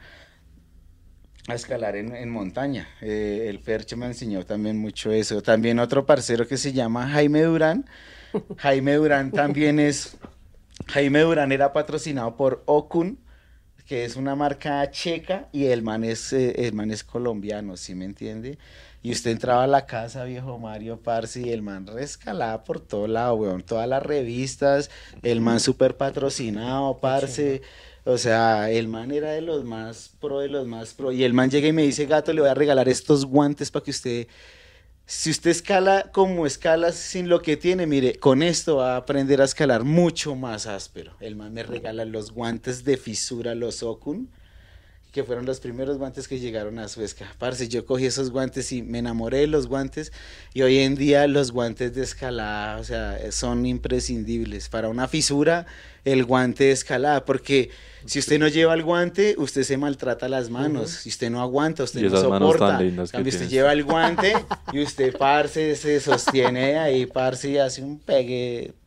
a escalar en, en montaña. Eh, el Fercho me enseñó también mucho eso. También otro parcero que se llama Jaime Durán. Jaime Durán también es, Jaime Durán era patrocinado por Okun, que es una marca checa, y el man es, eh, el man es colombiano, ¿sí me entiende? Y usted entraba a la casa, viejo Mario, parce, y el man rescalaba por todo lado, weón, todas las revistas, el man súper patrocinado, parce, o sea, el man era de los más pro, de los más pro, y el man llega y me dice, gato, le voy a regalar estos guantes para que usted, si usted escala como escala sin lo que tiene, mire, con esto va a aprender a escalar mucho más áspero. El man me regala los guantes de fisura, los Okun, que fueron los primeros guantes que llegaron a Suezca. Parce, yo cogí esos guantes y me enamoré de los guantes, y hoy en día los guantes de escalada, o sea, son imprescindibles. Para una fisura, el guante de escalada, porque si usted no lleva el guante, usted se maltrata las manos. Si usted no aguanta, usted Y no esas manos soporta. tan lindas que En cambio, usted tienes. lleva el guante y usted, parce, se sostiene ahí, parce, y hace un pegue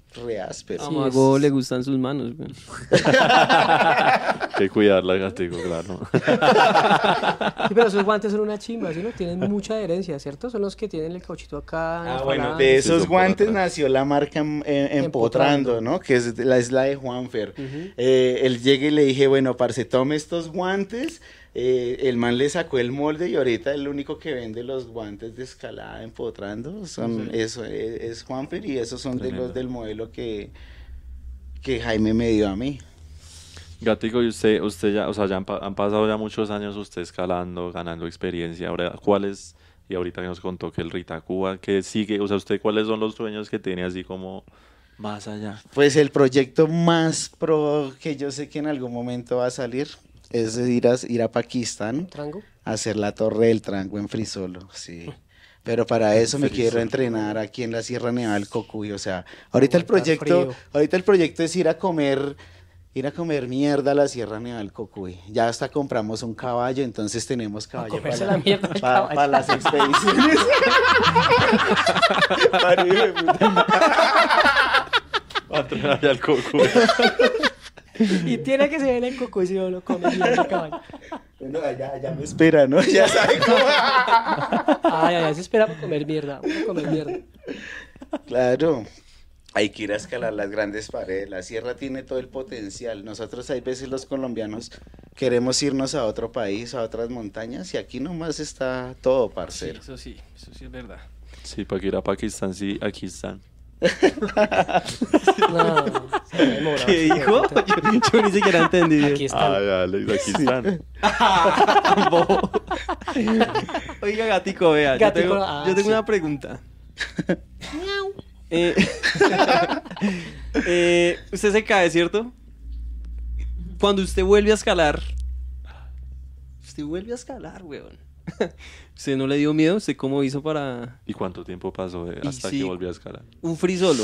re áspero. A Mago le gustan sus manos, güey. Hay que cuidarla, gatico, claro. Sí, pero esos guantes son una chimba, ¿sí? ¿No? Tienen mucha adherencia, ¿cierto? Son los que tienen el cauchito acá. en Ah, las bueno, palancas. de Sí, esos son por guantes atrás. nació la marca em- em- Empotrando, ¿no? Que es la, es la de Juanfer. Ujú. Eh, él llegué y le dije, bueno, parce, tome estos guantes. Eh, el man le sacó el molde y ahorita el único que vende los guantes de escalada Empotrando son, eso, es, es Juanfer, y esos son de Tremendo. los del modelo que, que Jaime me dio a mí. Gatico, y usted, usted ya, o sea, ya han, pa- han pasado ya muchos años usted escalando, ganando experiencia. Ahora, ¿cuáles? Y ahorita que nos contó que el Ritacúa, que sigue, o sea, usted, ¿cuáles son los sueños que tiene así como más allá? Pues el proyecto más pro que yo sé que en algún momento va a salir es ir a, ir a Pakistán Trango. a hacer la Torre del Trango en Frisolo, sí. Pero para eso me Frisolo. quiero entrenar aquí en la Sierra Nevada del Cocuy, o sea, ahorita el Aguantar proyecto, frío. ahorita el proyecto es ir a comer, ir a comer mierda a la Sierra Nevada del Cocuy. Ya hasta compramos un caballo, entonces tenemos caballo comerse para, la mierda del para- caballo. para las expediciones. Para ir de puta. Va a entrenar allá al Coco. Y tiene que ser en el coco y si no lo come bien el caballo. Bueno, ya, ya me espera, ¿no? Ya sabe cómo. Ay, ay, ay, se espera para comer mierda. Vamos a comer mierda. Claro, hay que ir a escalar las grandes paredes. La sierra tiene todo el potencial. Nosotros, hay veces los colombianos queremos irnos a otro país, a otras montañas, y aquí nomás está todo, parcero. Eso sí, eso sí es verdad. Sí, para que ir a Pakistán, sí, aquí están. No, se ha demorado. ¿Qué dijo? Yo, yo ni siquiera entendí. Aquí está. Ah, dale, aquí están. Bobo. Oiga, gatico, vea, yo Gatico, tengo, ah, yo tengo sí. una pregunta. Eh, eh, usted se cae, ¿cierto? Cuando usted vuelve a escalar, usted vuelve a escalar, weón. ¿Usted no le dio miedo? ¿Usted cómo hizo para ¿Y cuánto tiempo pasó de- Y hasta sí. que volví a escalar? un free solo?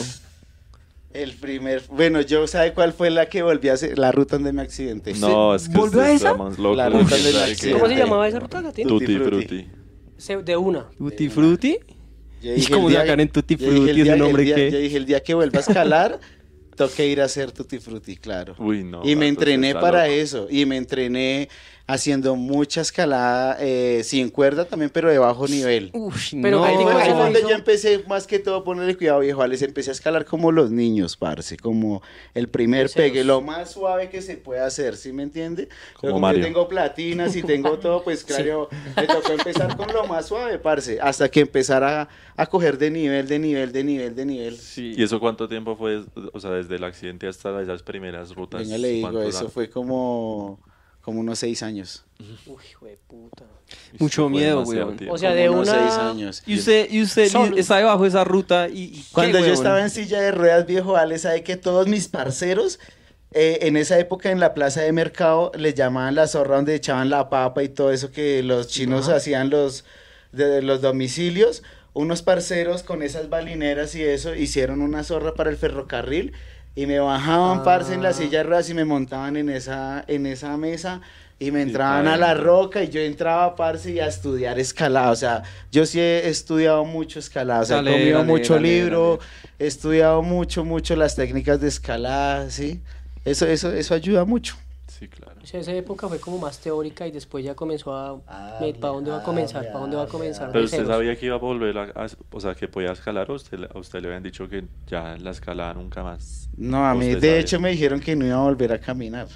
El primer, bueno, yo, ¿sabe cuál fue la que volví a hacer? La ruta donde me accidenté. No, es que volvió usted a está esa? más loco. La que ruta de sabe la que- accidente. ¿Cómo se llamaba esa ruta, Gatín? Tutti Tutti Frutti. Frutti. Se- De una. ¿Tutti Frutti? Yo ¿Y dije, cómo el día- sacan en Tutti yo dije, Frutti el ese día- el nombre día- que- Yo dije, el día que vuelva a escalar, toqué ir a hacer Tutti Frutti, claro. Uy, no. Y me gato, entrené usted está para loco. eso, y me entrené haciendo mucha escalada, eh, sin cuerda también, pero de bajo nivel. Uf, Pero no. ahí Ahí digo, fue ahí eso fue lo donde hizo- yo empecé más que todo a ponerle cuidado, viejo, les empecé a escalar como los niños, parce, como el primer Deseos. pegue, lo más suave que se puede hacer, ¿sí me entiende? Como Pero como Mario. yo tengo platinas y tengo todo, pues claro, me tocó empezar con lo más suave, parce, hasta que empezara a, a coger de nivel, de nivel, de nivel, de nivel. ¿Y eso cuánto tiempo fue? O sea, desde el accidente hasta esas primeras rutas. Venga, le digo, ¿cuántos eso años? fue como, como unos seis años. Uy, hijo de puta. Mucho Fue miedo, demasiado weón. tiempo. O sea, Como de unos una- seis años. Y usted, y usted Solo. está debajo de esa ruta y... y Cuando ¿qué, yo weón? estaba en silla de ruedas, viejo Ale, sabe que todos mis parceros, eh, en esa época en la plaza de mercado, les llamaban la zorra donde echaban la papa y todo eso que los chinos Ajá. hacían los, de, los domicilios. Unos parceros con esas balineras y eso hicieron una zorra para el ferrocarril y me bajaban, Ah. parce, en la silla de ruedas y me montaban en esa, en esa mesa. Y me entraban Y a la adentro. roca y yo entraba, parce, y a estudiar escalada. O sea, yo sí he estudiado mucho escalada. O sea, Dale, he comido dale, mucho dale, libro, dale. he estudiado mucho, mucho las técnicas de escalada, ¿sí? Eso, eso, eso ayuda mucho. Sí, claro. O sea, esa época fue como más teórica y después ya comenzó a... Ah, ¿Para dónde va a ah, comenzar? ¿Para dónde va a ah, comenzar? Pero de usted ceros? sabía que iba a volver a, a- o sea, que podía escalar, o usted, a usted le habían dicho que ya la escalada nunca más. No, a mí Usted de sabe. hecho me dijeron que no iba a volver a caminar.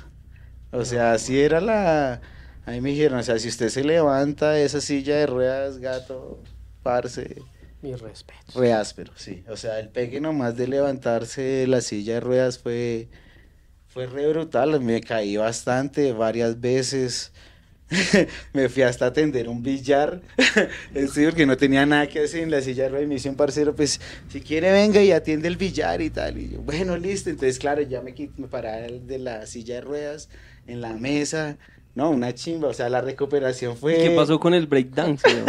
O sea, así era la... A mí me dijeron, o sea, si usted se levanta de esa silla de ruedas, gato, parce... Mi respeto. Re áspero, sí. O sea, el pegue nomás de levantarse de la silla de ruedas fue, fue re brutal. Me caí bastante, varias veces. Me fui hasta a atender un billar. Sí, porque no tenía nada que hacer en la silla de ruedas. Y me dice un parcero, pues, si quiere venga y atiende el billar y tal. Y yo, bueno, listo. Entonces, claro, ya me, quit- me paré de la silla de ruedas en la mesa. No, una chimba. O sea, la recuperación fue... ¿Qué pasó con el breakdance, weón?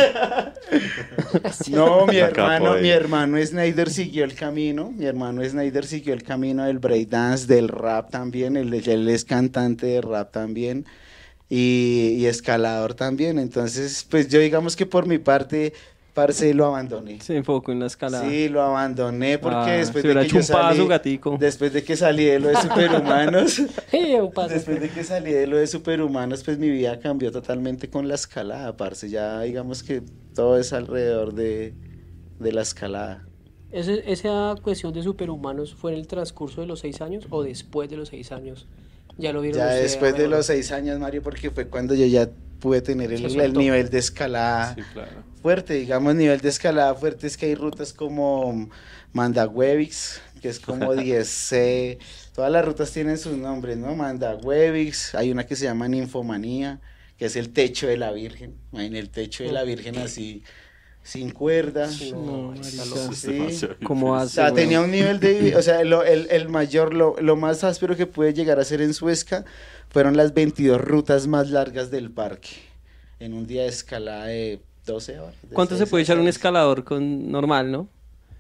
No, mi La hermano, capoeira. mi hermano Snyder siguió el camino, mi hermano Snyder siguió el camino del breakdance, del rap también, él, él es cantante de rap también y, y escalador también, entonces pues yo digamos que por mi parte parce, lo abandoné. Se enfocó en la escalada. Sí, lo abandoné porque Ah, después se de hubiera que hecho yo un paso, salí, gatico. después de que salí de lo de Superhumanos, Eh, un paso. después de que salí de lo de Superhumanos, pues mi vida cambió totalmente con la escalada, parce. Ya digamos que todo es alrededor de, de la escalada. Ese- ¿Esa cuestión de superhumanos fue en el transcurso de los seis años o después de los seis años? Ya lo vieron Ya ustedes, después de mejor. los seis años, Mario, porque fue cuando yo ya pude tener Se el, el soltó. nivel de escalada Sí, claro. fuerte. Digamos, nivel de escalada fuerte es que hay rutas como Mandahuevix, que es como diez C. Todas las rutas tienen sus nombres, ¿no? Mandahuevix, hay una que se llama Ninfomanía, que es el techo de la Virgen. En el techo de la Virgen así, sin cuerda. No, marica. está loco. Es Sí. demasiado ¿Cómo O hace, sea, weón? tenía un nivel de... O sea, lo- el, el mayor, lo, lo más áspero que pude llegar a hacer en Suezca fueron las veintidós rutas más largas del parque. En un día de escalada de doce horas. de ¿Cuánto se seis puede a echar un seis. escalador con normal, no?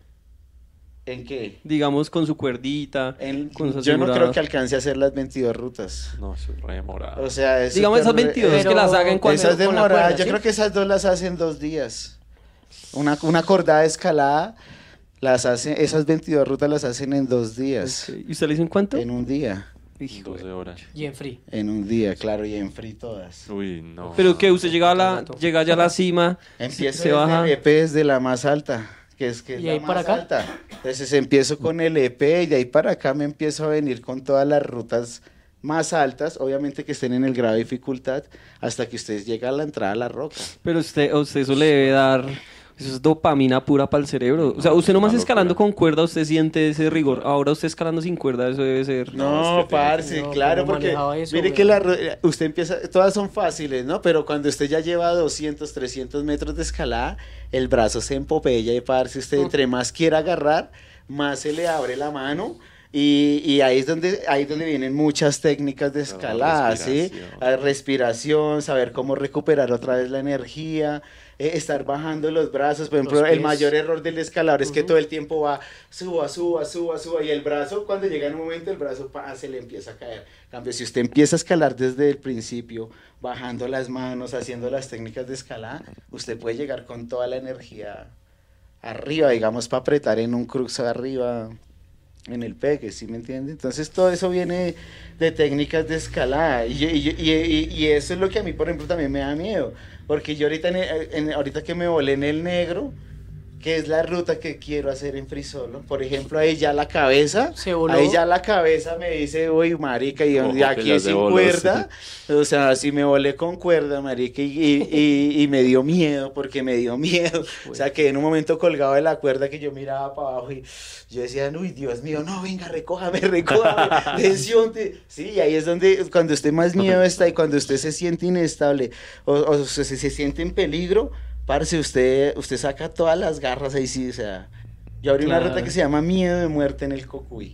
¿En qué? Digamos con su cuerdita, En- con sus yo no creo aseguradas. que alcance a hacer las veintidós rutas. No, eso es re demorado. O sea, es Digamos esas súper- veintidós Pero- que las hagan cuando... Esas con la demoradas, cuerda, yo ¿sí? creo que esas dos las hacen dos días. Una, una cordada de escalada, las hace, esas veintidós rutas las hacen en dos días. Ok. ¿Y usted le hizo en cuánto? En un día. Hijo de- doce horas. Y en free. En un día, claro, y en free todas. Uy, no. Pero que usted llega a la, Rato. llega ya a la cima, Empiezo se desde baja. el E P desde la más alta, que es que es ¿Y la ahí para más acá? alta. Entonces empiezo con el E P y de ahí para acá me empiezo a venir con todas las rutas más altas, obviamente que estén en el grado de dificultad, hasta que usted llega a la entrada a la roca. Pero usted, a usted eso le debe dar, eso es dopamina pura para el cerebro. O sea, usted nomás Una escalando locura. con cuerda, usted siente ese rigor. Ahora usted escalando sin cuerda, eso debe ser... No, es que tiene- parce, No, claro, ¿cómo porque manejaba eso, mire güey? que la, ru- usted empieza, todas son fáciles, ¿no? Pero cuando usted ya lleva doscientos, trescientos metros de escalada, el brazo se empopella y parce, usted entre más quiera agarrar, más se le abre la mano. Y, y ahí es donde ahí es donde vienen muchas técnicas de Claro, escalada, ¿sí? respiración. La respiración, saber cómo recuperar otra vez la energía, eh, estar bajando los brazos. Por ejemplo, Los el pies. mayor error del escalador es que Ujú. todo el tiempo va suba, suba, suba, suba, y el brazo, cuando llega en un momento, el brazo pa, se le empieza a caer. En cambio, si usted empieza a escalar desde el principio, bajando las manos, haciendo las técnicas de escalada, usted puede llegar con toda la energía arriba, digamos, para apretar en un crux arriba en el pegue, ¿sí me entiende? Entonces todo eso viene de técnicas de escalada y, y, y, y- y eso es lo que a mí, por ejemplo, también me da miedo, porque yo ahorita, en el- en- ahorita que me volé en el negro, que es la ruta que quiero hacer en free solo, por ejemplo, ahí ya la cabeza, Se voló. ahí ya la cabeza me dice, uy, marica, y Ojo, de que aquí ya es se sin voló, cuerda, o sea, si me volé con cuerda, marica, y, y, y- y me dio miedo, porque me dio miedo, o sea, que en un momento colgado de la cuerda que yo miraba para abajo y yo decía, uy, Dios mío, no, venga, recójame, recójame, tensión, sí, y ahí es donde, cuando usted más miedo está y cuando usted se siente inestable o, o se, se siente en peligro, parce, usted, usted saca todas las garras ahí sí, o sea, yo abrí una Claro. ruta que se llama Miedo de Muerte en el Cocuy.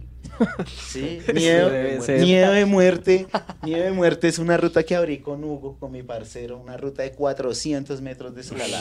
Sí, miedo, debe ser. miedo de muerte, miedo de muerte es una ruta que abrí con Hugo, con mi parcero, una ruta de cuatrocientos metros de escalada.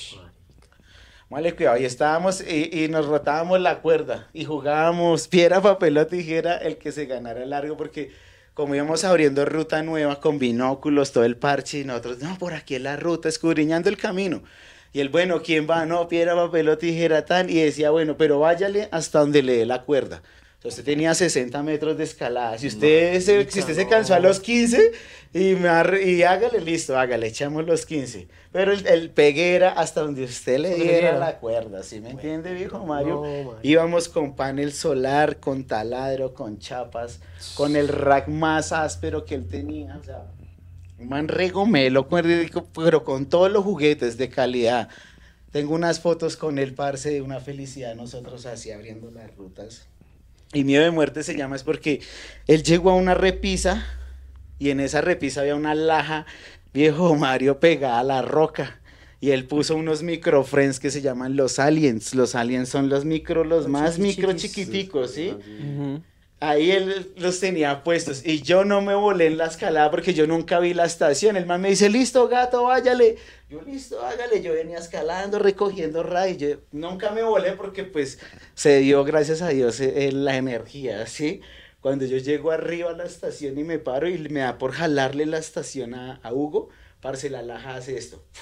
Vale, cuidado, y estábamos y, y nos rotábamos la cuerda y jugábamos piedra, papel o tijera el que se ganara el largo porque como íbamos abriendo ruta nueva con binóculos, todo el parche y nosotros, no, por aquí es la ruta, escudriñando el camino. Y el bueno, ¿quién va? No, piedra, papel o tijera, tan. Y decía, bueno, pero váyale hasta donde le dé la cuerda. Entonces, usted tenía sesenta metros de escalada. Si usted, se, si usted se cansó a los quince y, me arre- y hágale, listo, hágale, echamos los quince. Pero el, el pegue era hasta donde usted le Donde le diera diera. la cuerda, ¿sí me entiende, viejo Mario? No, Mario. Íbamos con panel solar, con taladro, con chapas, con el rack más áspero que él tenía, o sea, un man regomelo, pero con todos los juguetes de calidad. Tengo unas fotos con él, parce, de una felicidad, nosotros así abriendo las rutas. Y Miedo de Muerte se llama es porque él llegó a una repisa y en esa repisa había una laja, viejo Mario, pegada a la roca. Y él puso unos microfriends que se llaman los aliens. Los aliens son los micro, los Los más micro chiquitis. chiquiticos, ¿sí? Ujú. Ahí él los tenía puestos y yo no me volé en la escalada porque yo nunca vi la estación. El man me dice, listo, gato, váyale. Yo, listo, hágale. Yo venía escalando, recogiendo rayos. Yo nunca me volé porque pues se dio, gracias a Dios, eh, la energía, ¿sí? Cuando yo llego arriba a la estación y me paro y me da por jalarle la estación a, a Hugo, parce, la laja hace esto.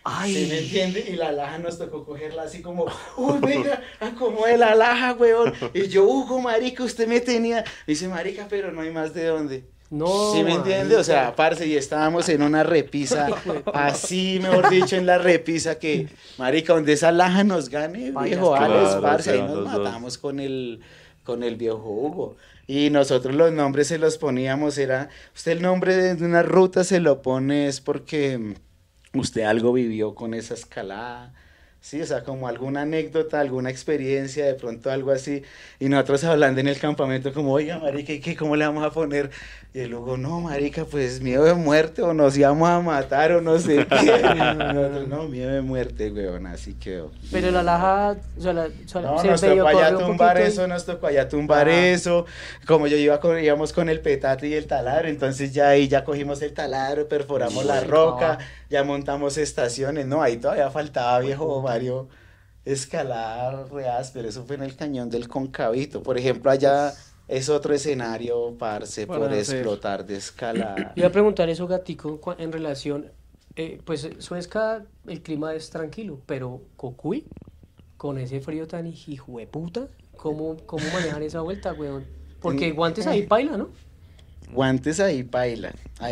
¿Sí me entiende? Y la laja nos tocó cogerla así como, uy, venga, acomode la laja, weón. Y yo, Hugo, marica, usted me tenía. Me dice, marica, pero no hay más de dónde. No. ¿Sí me entiende? O sea, parce, y estábamos en una repisa, así, mejor dicho, en la repisa que, marica, donde esa laja nos gane, viejo claro, Alex, parce, ahí se van nos los dos. matamos con el, con el viejo Hugo. Y nosotros los nombres se los poníamos, era, usted el nombre de una ruta se lo pone es porque usted algo vivió con esa escalada. Sí, o sea, como alguna anécdota, alguna experiencia, de pronto algo así. Y nosotros hablando en el campamento como, oiga, marica, ¿y qué? ¿Cómo le vamos a poner? Y el Hugo, no, marica, pues miedo de muerte, o nos íbamos a matar, o no sé qué. Nosotros, no, miedo de muerte, weón, así quedó. Pero la laja, o sea, la, o sea, No, se nos medio tocó allá corrió un tumbar poquito y- eso, nos tocó allá tumbar Ah. eso. Como yo iba con, íbamos con el petate y el taladro, entonces ya ahí ya cogimos el taladro, perforamos la Uy, roca, cabal. ya montamos estaciones. No, ahí todavía faltaba, viejo Mario, escalar reas, pero eso fue en el cañón del Concavito. Por ejemplo, allá es otro escenario, parce, Para por hacer. explotar de escalar. Iba a preguntar eso, Gatico, cua- en relación, eh, pues Suezca, el clima es tranquilo, pero Cocuy, con ese frío tan hijueputa, ¿cómo, cómo manejan esa vuelta, weón? Porque Mm. guantes ahí paila, ¿no? Guantes ahí baila.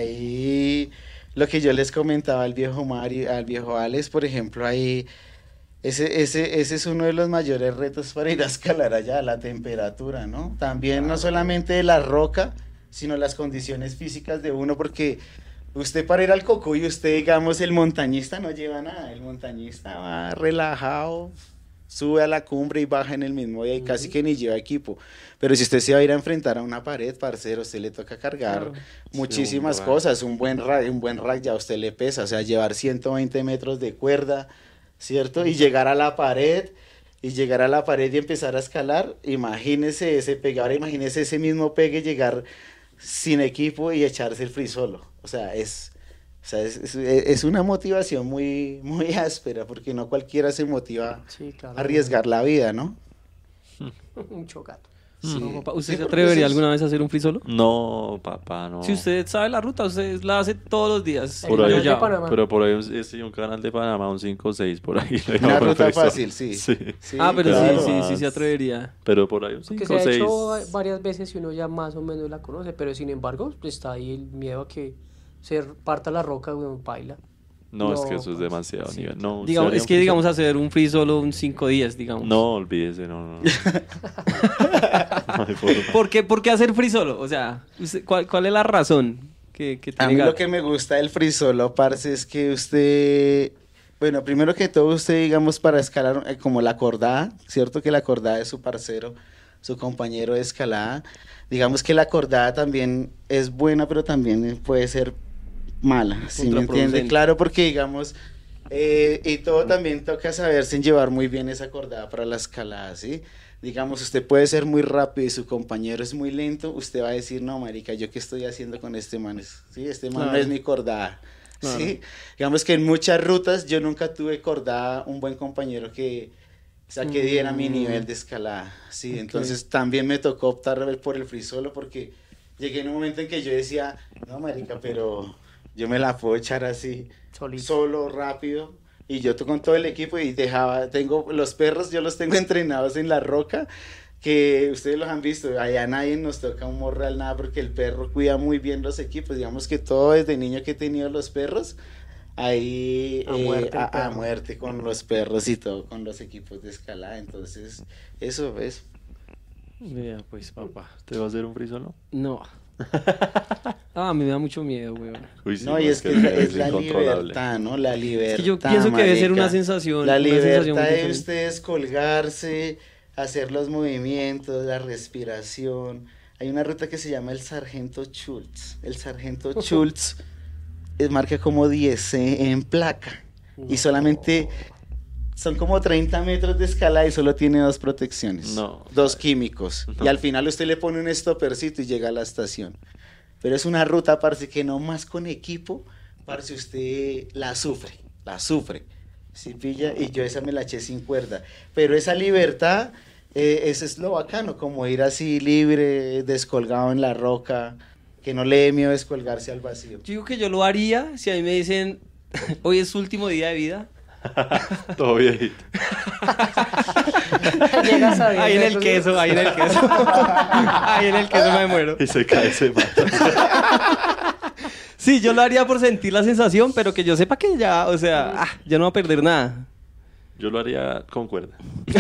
Ahí lo que yo les comentaba al viejo Mario, al viejo Alex, por ejemplo, ahí ese, ese, ese es uno de los mayores retos para ir a escalar allá, la temperatura, ¿no? También no solamente de la roca, sino las condiciones físicas de uno, porque usted para ir al Cocuy, usted digamos el montañista no lleva nada, el montañista va relajado, sube a la cumbre y baja en el mismo día y casi que ni lleva equipo. Pero si usted se va a ir a enfrentar a una pared, parcero, a usted le toca cargar Claro. muchísimas Sí, un rack. cosas. Un buen rack, un buen rack ya a usted le pesa, o sea, llevar ciento veinte metros de cuerda, ¿cierto? Y llegar a la pared, y llegar a la pared y empezar a escalar, imagínese ese pegue, ahora imagínese ese mismo pegue llegar sin equipo y echarse el free solo. O sea, es... O sea, es, es- es una motivación muy, muy áspera, porque no cualquiera se motiva Sí, claro. a arriesgar la vida, ¿no? Mucho gato. Sí. No, papá, ¿usted Sí, se porque atrevería eso es- alguna vez a hacer un free solo? No, papá, no. Si usted sabe la ruta, usted la hace todos los días. Por El ahí, canal de ya. Panamá. pero por ahí un, sí, un canal de Panamá, un cinco o seis por ahí. Una ruta Eso. fácil, sí. Sí. Sí, Ah, pero claro. sí, sí, sí se atrevería. Pero por ahí un Que cinco se o ha seis. hecho varias veces y uno ya más o menos la conoce, pero sin embargo está ahí el miedo a que se parta la roca, weón, paila. No, es que No, eso es pues, demasiado sí. nivel. No, Digamos, ¿usted es que haría un digamos hacer un free solo un cinco días, digamos. No, olvídese, no, no. no. No hay forma. ¿Por qué, por qué hacer free solo? O sea, usted- ¿cuál, cuál es la razón que, que A tiene mí lo Gato? que me gusta del free solo, parce, es que usted, bueno, primero que todo usted, digamos, para escalar eh, como la cordada, ¿cierto? Que la cordada es su parcero, su compañero de escalada. Digamos que la cordada también es buena, pero también puede ser mala, ¿sí me entiende? Contraproducente. Claro, porque digamos, eh, y todo también toca saberse en llevar muy bien esa cordada para la escalada, ¿sí? Digamos, usted puede ser muy rápido y su compañero es muy lento, usted va a decir, no, marica, ¿yo qué estoy haciendo con este man? ¿Sí? Este man no Claro. es mi cordada, Claro. ¿sí? Digamos que en muchas rutas yo nunca tuve cordada, un buen compañero que, o sea, que diera mi Mm. nivel de escalada, ¿sí? Ok. Entonces también me tocó optar por el free solo porque llegué en un momento en que yo decía, no, marica, pero yo me la puedo echar así, Solito. solo, rápido, y yo to- con todo el equipo y dejaba, tengo los perros, yo los tengo entrenados en la roca, que ustedes los han visto, allá nadie nos toca un morral, nada, porque el perro cuida muy bien los equipos, digamos que todo desde niño que he tenido los perros, ahí A eh, muerte el a, a perro. muerte con los perros y todo, con los equipos de escalada, entonces, eso es. Vea, pues, papá. ¿Te va a hacer un free solo? No. Ah, a mí me da mucho miedo, weón. Uy, sí, No, y es que es la, es la incontrolable. libertad, ¿no? La libertad. Es que yo pienso que debe ser una marica. sensación. La una sensación libertad muy de diferente. ustedes colgarse, hacer los movimientos, la respiración. Hay una ruta que se llama el Sargento Schultz. El Sargento Schultz es marca como diez en placa. Y solamente son como treinta metros de escala y solo tiene dos protecciones. No. Dos químicos. No. Y al final usted le pone un stoppercito y llega a la estación. Pero es una ruta, parce, que no más con equipo, parce, usted la sufre, la sufre. Sí, pilla, y yo esa me la eché sin cuerda. Pero esa libertad, eh, eso es lo bacano, como ir así libre, descolgado en la roca, que no le dé miedo descolgarse al vacío. Yo digo que yo lo haría si a mí me dicen, Hoy es su último día de vida. Todo viejito. Llegas a ver Ahí en el eso, ¿sí? queso, ahí en el queso. Ahí en el queso me muero. Y se cae, se mata. Sí, yo lo haría por sentir la sensación, pero que yo sepa que ya, o sea, ah, ya no va a perder nada. Yo lo haría con cuerda.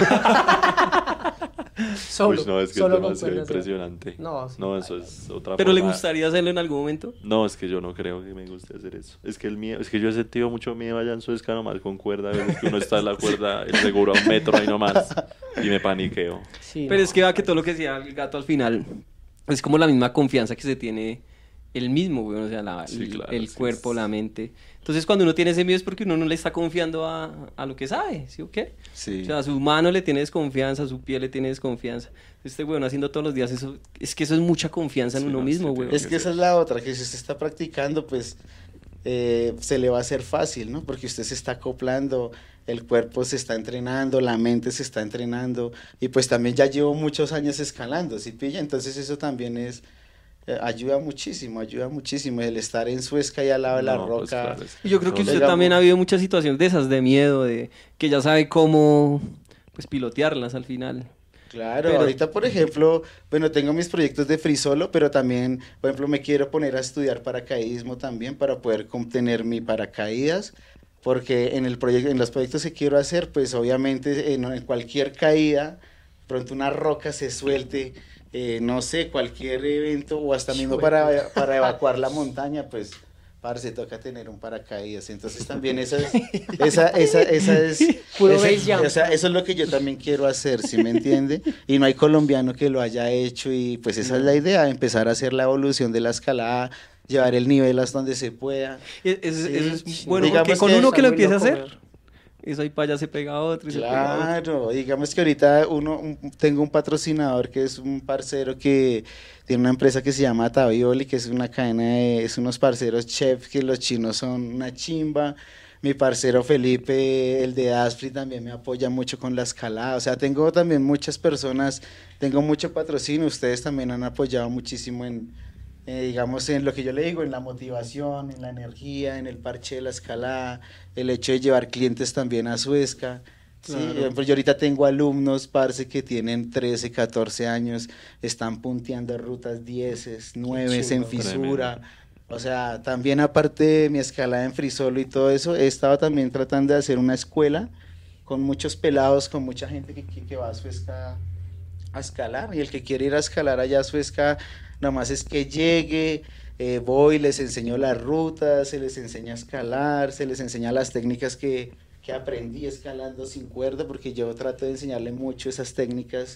Solo, Uy, no, es que solo es con demasiado cuerdas, ¿sí? impresionante. No, sí, no, eso es otra ¿Pero le forma. gustaría hacerlo en algún momento? No, es que yo no creo que me guste hacer eso. Es que el miedo, es que yo he sentido mucho miedo allá en Suezca nomás con cuerda. A veces que uno está en la cuerda, el seguro a un metro ahí nomás. Y me paniqueo. Sí, Pero no. es que va que todo lo que decía el gato al final es como la misma confianza que se tiene el mismo, güey, o sea, la- Sí, el, claro, el sí, cuerpo, es- la mente. Entonces, cuando uno tiene ese miedo es porque uno no le está confiando a, a lo que sabe, ¿sí o qué? Sí. O sea, a su mano le tiene desconfianza, a su piel le tiene desconfianza. Este güey haciendo todos los días eso, es que eso es mucha confianza en Sí, uno no, mismo, sí, güey. tiene Es que esa es la otra, que si usted está practicando, pues eh, se le va a hacer fácil, ¿no? Porque usted se está acoplando, el cuerpo se está entrenando, la mente se está entrenando, y pues también ya llevo muchos años escalando, ¿sí pilla? Entonces eso también es, eh, ayuda muchísimo, ayuda muchísimo, el estar en Suezca y al lado de la No, pues, roca. claro, es Y yo creo que todo- usted digamos- también ha habido muchas situaciones de esas, de miedo, de que ya sabe cómo, pues, pilotearlas al final. Claro, Pero- ahorita por ejemplo, bueno, tengo mis proyectos de free solo, pero también, por ejemplo, me quiero poner a estudiar paracaidismo también para poder contener mi paracaídas, porque en el proyecto, en los proyectos que quiero hacer, pues obviamente en, en cualquier caída, pronto una roca se suelte, eh, no sé, cualquier evento o hasta mismo para, para evacuar la montaña, pues parce, toca tener un paracaídas. Entonces también esa es, esa, esa, esa es, Puro esa- base jump. o sea, eso es lo que yo también quiero hacer, ¿sí me entiende? Y no hay colombiano que lo haya hecho y pues esa es la idea, empezar a hacer la evolución de la escalada, llevar el nivel hasta donde se pueda. Es, es- Sí. eso es bueno, Digamos porque con que uno que lo está muy empieza a loco, hacer, eso ahí para allá se pega otro y se pega otro. Claro, digamos que ahorita uno un- tengo un patrocinador que es un parcero que tiene una empresa que se llama Tavioli, que es una cadena de, es unos parceros chefs que los chinos son una chimba. Mi parcero Felipe, el de Asfri, también me apoya mucho con la escalada. O sea, tengo también muchas personas, tengo mucho patrocinio. Ustedes también han apoyado muchísimo en, eh, digamos, en lo que yo le digo, en la motivación, en la energía, en el parche de la escalada, el hecho de llevar clientes también a Suezca. Sí, Claro. pues yo ahorita tengo alumnos, parce, que tienen trece, catorce años, están punteando rutas diez, nueve en chimba. fisura. O sea, también aparte de mi escalada en frisolo y todo eso, he estado también tratando de hacer una escuela con muchos pelados, con mucha gente que, que, que va a Suezca a escalar. Y el que quiere ir a escalar allá a Suezca, nada más es que llegue, eh, voy, les enseño las rutas, se les enseña a escalar, se les enseña las técnicas que, que aprendí escalando sin cuerda, porque yo trato de enseñarle mucho esas técnicas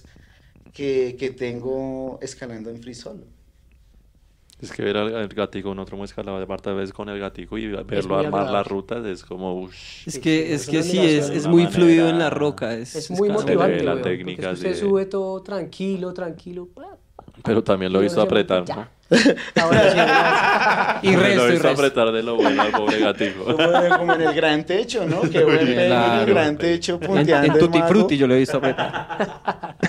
que, que tengo escalando en frisolo. Es que ver al, al gatico, nosotros hemos escalado de parte vez con el gatico y verlo muy armar agradable. las rutas es como, ush, Es Sí, que, sí, es es que una sí, es, admiración. es Una muy manera- fluido en la roca. Es, Es muy escalar. motivante, la weón, técnica, porque es que usted sí. sube todo tranquilo, tranquilo. pa, pero también lo he Y visto uno se apretar, mete, ¿no? Ah, bueno, sí, gracias. Y Lo resto, he y visto resto. apretar de lo bueno al pobre gatico. Como, como en el gran techo, ¿no? Que buen pegue en el Claro. gran techo En, punteando en el Tutti mago. Frutti yo lo he visto apretar.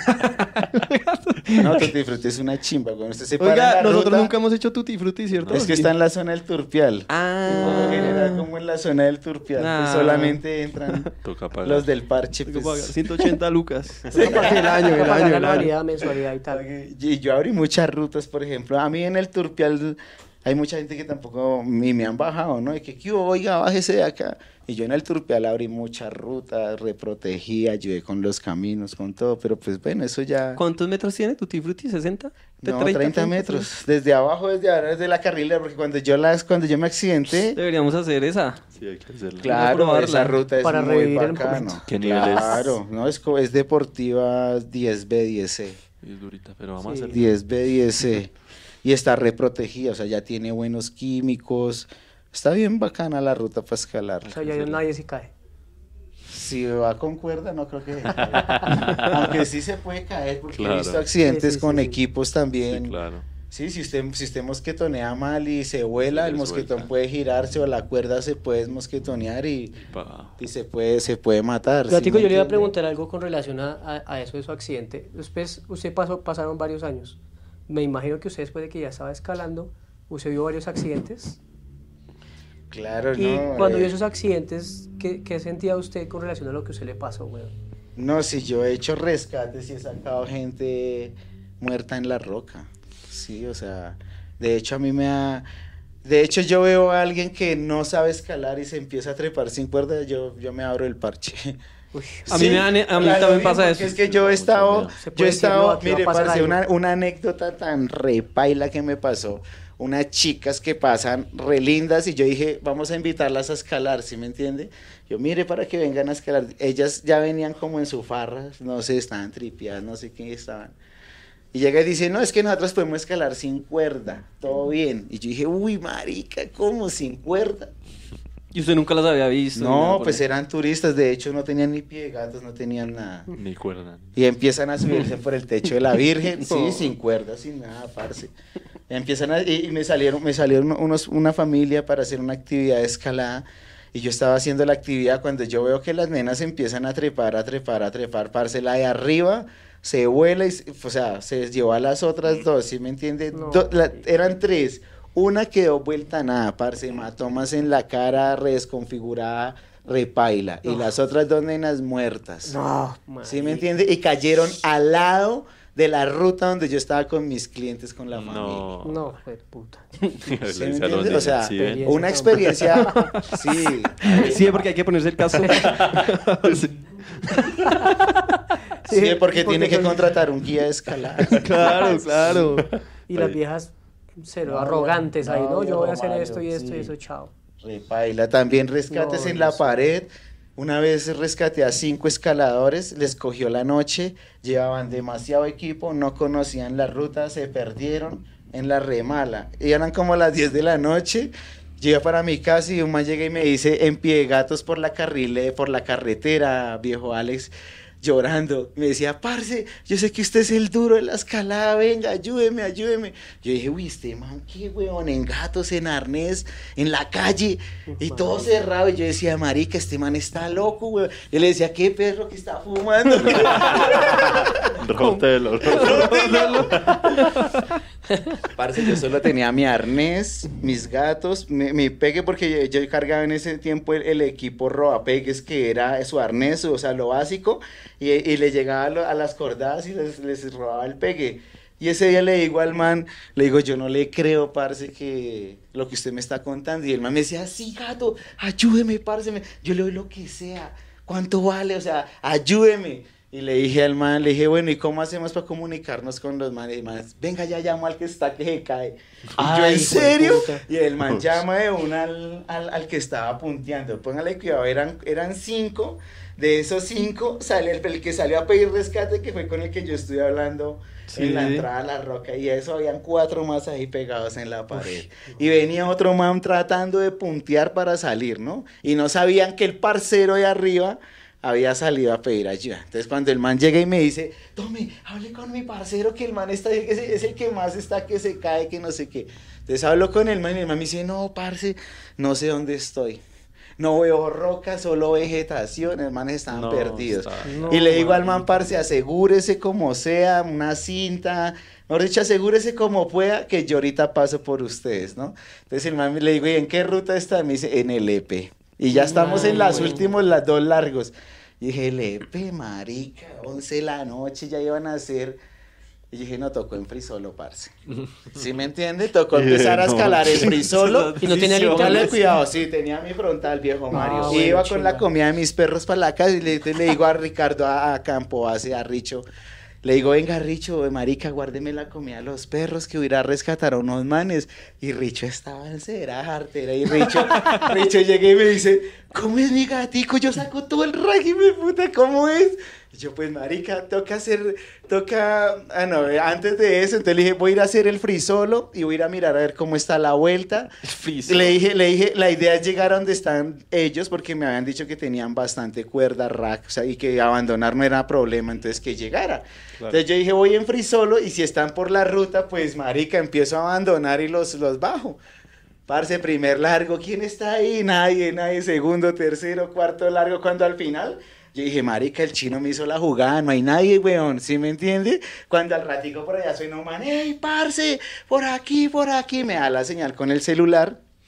No, Tutti Frutti es una chimba. Cuando usted se para en Oiga, la nosotros ruta, nunca hemos hecho Tutti Frutti, ¿cierto? es que está en la zona del Turpial. Por lo general, Ah, como en la zona del Turpial, pues Ah. solamente entran Toca pagar. los del parche. tengo que Pues. pagar ciento ochenta lucas. Toca El año, el toca año, pagar el la año. anualidad, mensualidad y tal. Y yo abrí muchas rutas, por ejemplo. A mí en el Turpial hay mucha gente que tampoco ni me han bajado, ¿no? Y que, ¿qué hubo? Oiga, bájese de acá. Y yo en el Turpial abrí muchas rutas, reprotegí, ayudé con los caminos, con todo. Pero pues bueno, eso ya... ¿Cuántos metros tiene Tutti Frutti? ¿sesenta? ¿De No, treinta metros. Desde abajo, desde ahora, desde la carrilera, porque cuando yo, las, cuando yo me accidenté... Deberíamos hacer esa. Sí, hay que hacerlo. Claro, probarla. esa ruta es Para muy revivir el bacano. momento. ¿Qué nivel es? Claro, no, es, co- es deportiva diez B, diez C. Es durita, pero vamos Sí. a hacer. diez B, diez C. Y está reprotegida, o sea, ya tiene buenos químicos. Está bien bacana la ruta para escalar. O sea, ya nadie se cae. Si va con cuerda, no creo que se caiga. Aunque sí se puede caer, porque Claro. he visto accidentes Sí, sí, con sí, sí. equipos Sí, también. claro. Sí, si usted, si usted mosquetonea mal y se vuela, Se el le mosquetón suelta. puede girarse o la cuerda se puede mosquetonear y, Pa. y se puede se puede matar. ¿sí Gatico, me yo le iba a entiende? preguntar algo con relación a, a- a eso de su accidente. Después, usted pasó, pasaron varios años. Me imagino que usted después de que ya estaba escalando, usted vio varios accidentes. Claro, Y no. cuando eh, vio esos accidentes, ¿qué, qué sentía usted con relación a lo que a usted le pasó, weón? No, si yo he hecho rescates y he sacado gente muerta en la roca. Sí, o sea, de hecho a mí me ha... De hecho yo veo a alguien que no sabe escalar y se empieza a trepar sin cuerda, yo, yo me abro el parche. Uy, A mí me da ne- a mí claro, también sí, pasa porque eso. Es que yo he Mucho estado, miedo. Se yo he puede decir, estado, no, aquí va a mire, pasar parce, algo. una, una anécdota tan repaila que me pasó. Unas chicas que pasan re lindas y yo dije, vamos a invitarlas a escalar, ¿sí me entiende? Yo, mire, para que vengan a escalar. Ellas ya venían como en su farra, no sé, estaban tripiadas, no sé qué estaban. Y llega y dice, no, es que nosotros podemos escalar sin cuerda, todo bien. Y yo dije, uy, marica, ¿cómo sin cuerda? Y usted nunca las había visto. ni nada No, por pues ahí. eran turistas, de hecho no tenían ni pie de gatos, no tenían nada. Ni cuerda. Y empiezan a subirse por el techo de la Virgen, sí, No. sin cuerda, sin nada, parce. Y empiezan a, y y me salieron, me salieron unos, una familia para hacer una actividad de escalada. Y yo estaba haciendo la actividad cuando yo veo que las nenas empiezan a trepar, a trepar, a trepar, parce, la de arriba se vuela y, se- o sea, se llevó a las otras dos, ¿sí me entiende? No. Do- la- eran tres. Una quedó vuelta a nada, parce, hematomas en la cara, redesconfigurada, repaila. Y No. las otras dos nenas muertas. No, ¿Sí me entiende? Y cayeron al lado de la ruta donde yo estaba con mis clientes, con la familia. No. No, fue puta. ¿Sí Le me dice a los entiende? O niños, sea, ¿sí ven? experiencia. una experiencia, sí. Sí, porque hay que ponerse el caso. Sí. Sí, porque porque tiene que son- contratar un guía de escalada. Claro, claro. Y las viejas cero No, arrogantes ahí, no, no, yo voy a viejo hacer esto y Mario, esto y sí. eso, chao. Repaila, también rescates No, en no la sé. pared. Una vez rescaté a cinco escaladores, les cogió la noche, llevaban demasiado equipo, no conocían la ruta, se perdieron en la remala. Y eran como las diez de la noche. Yo iba para mi casa y un man llega y me dice, en pie de gatos por la carrile, por la carretera, viejo Alex, llorando. Me decía, parce, yo sé que usted es el duro de la escalada, venga, ayúdeme, ayúdeme. Yo dije, uy, este man, qué weón, en gatos, en arnés, en la calle, y todo Marica. cerrado. Y yo decía, marica, este man está loco, weón. Yo le decía, qué perro que está fumando. Rótelo. Parce, yo solo tenía mi arnés, mis gatos, mi, mi pegue, porque yo, yo cargaba en ese tiempo el, el equipo robapegues, que era su arnés, o sea, lo básico, y, y le llegaba a, lo- a las cordadas y les, les robaba el pegue. Y ese día le digo al man, le digo, yo no le creo, parce, que lo que usted me está contando. Y el man me decía, sí, gato, ayúdeme, parce, me- yo le doy lo que sea, ¿cuánto vale? O sea, ayúdeme. Y le dije al man, le dije, bueno, ¿y cómo hacemos para comunicarnos con los manes? Y el man, venga, ya llamo al que está que se cae. Y yo, Ay, ¿en hijo de serio? puta. Y el man llama de una al, al, al que estaba punteando. Póngale cuidado, eran, eran cinco. De esos cinco, sale el, el que salió a pedir rescate, que fue con el que yo estuve hablando Sí. en la entrada a la roca. Y eso habían cuatro más ahí pegados en la pared. Y venía otro man tratando de puntear para salir, ¿no? Y no sabían que el parcero de arriba había salido a pedir ayuda. Entonces cuando el man llega y me dice, tome, hable con mi parcero, que el man está, es, es el que más está que se cae, que no sé qué. Entonces hablo con el man y el man me dice, no, parce, no sé dónde estoy. No veo roca, solo vegetación, hermanos estaban No, perdidos. está- No, y le digo al man, marica. parce, asegúrese como sea, una cinta, mejor dicho, asegúrese como pueda, que yo ahorita paso por ustedes, ¿no? Entonces el man le digo, ¿y en qué ruta está? Me dice, en el E P. Y ya estamos en las Ay, últimas, las dos largos. Y dije, el E P, marica, once de la noche, ya iban a hacer... Y dije, no, tocó en frisolo, parce. ¿Sí me entiende? Tocó Y de empezar a escalar en noche. frisolo. Y no tenía Póngale linternas. cuidado, sí, tenía mi frontal, viejo Mario. Ah, y bueno, iba con la chimba. comida de mis perros para la casa y le, le digo a Ricardo, a, a Campo, hace a Richo, le digo, venga, Richo, marica, guárdeme la comida de los perros, que voy a ir a rescatar a unos manes. Y Richo estaba en cera jartera. Y Richo, Richo llega y me dice, ¿cómo es mi gatico? Yo saco todo el régimen, puta, ¿cómo es? Y yo, pues, marica, toca hacer, toca, ah, no, antes de eso, entonces le dije, voy a ir a hacer el frisolo y voy a ir a mirar a ver cómo está la vuelta. Le dije, le dije, la idea es llegar a donde están ellos, porque me habían dicho que tenían bastante cuerda, rack, o sea, y que abandonar no era problema, entonces que llegara. Claro. Entonces yo dije, voy en free solo, y si están por la ruta, pues marica, empiezo a abandonar y los, los bajo. Parce, primer largo, ¿quién está ahí? Nadie, nadie, segundo, tercero, cuarto largo, cuando al final... Yo dije, marica, el chino me hizo la jugada, no hay nadie, weón, ¿sí me entiende? Cuando al ratico por allá suena un man, ¡ey, parce! Por aquí, por aquí, me da la señal con el celular.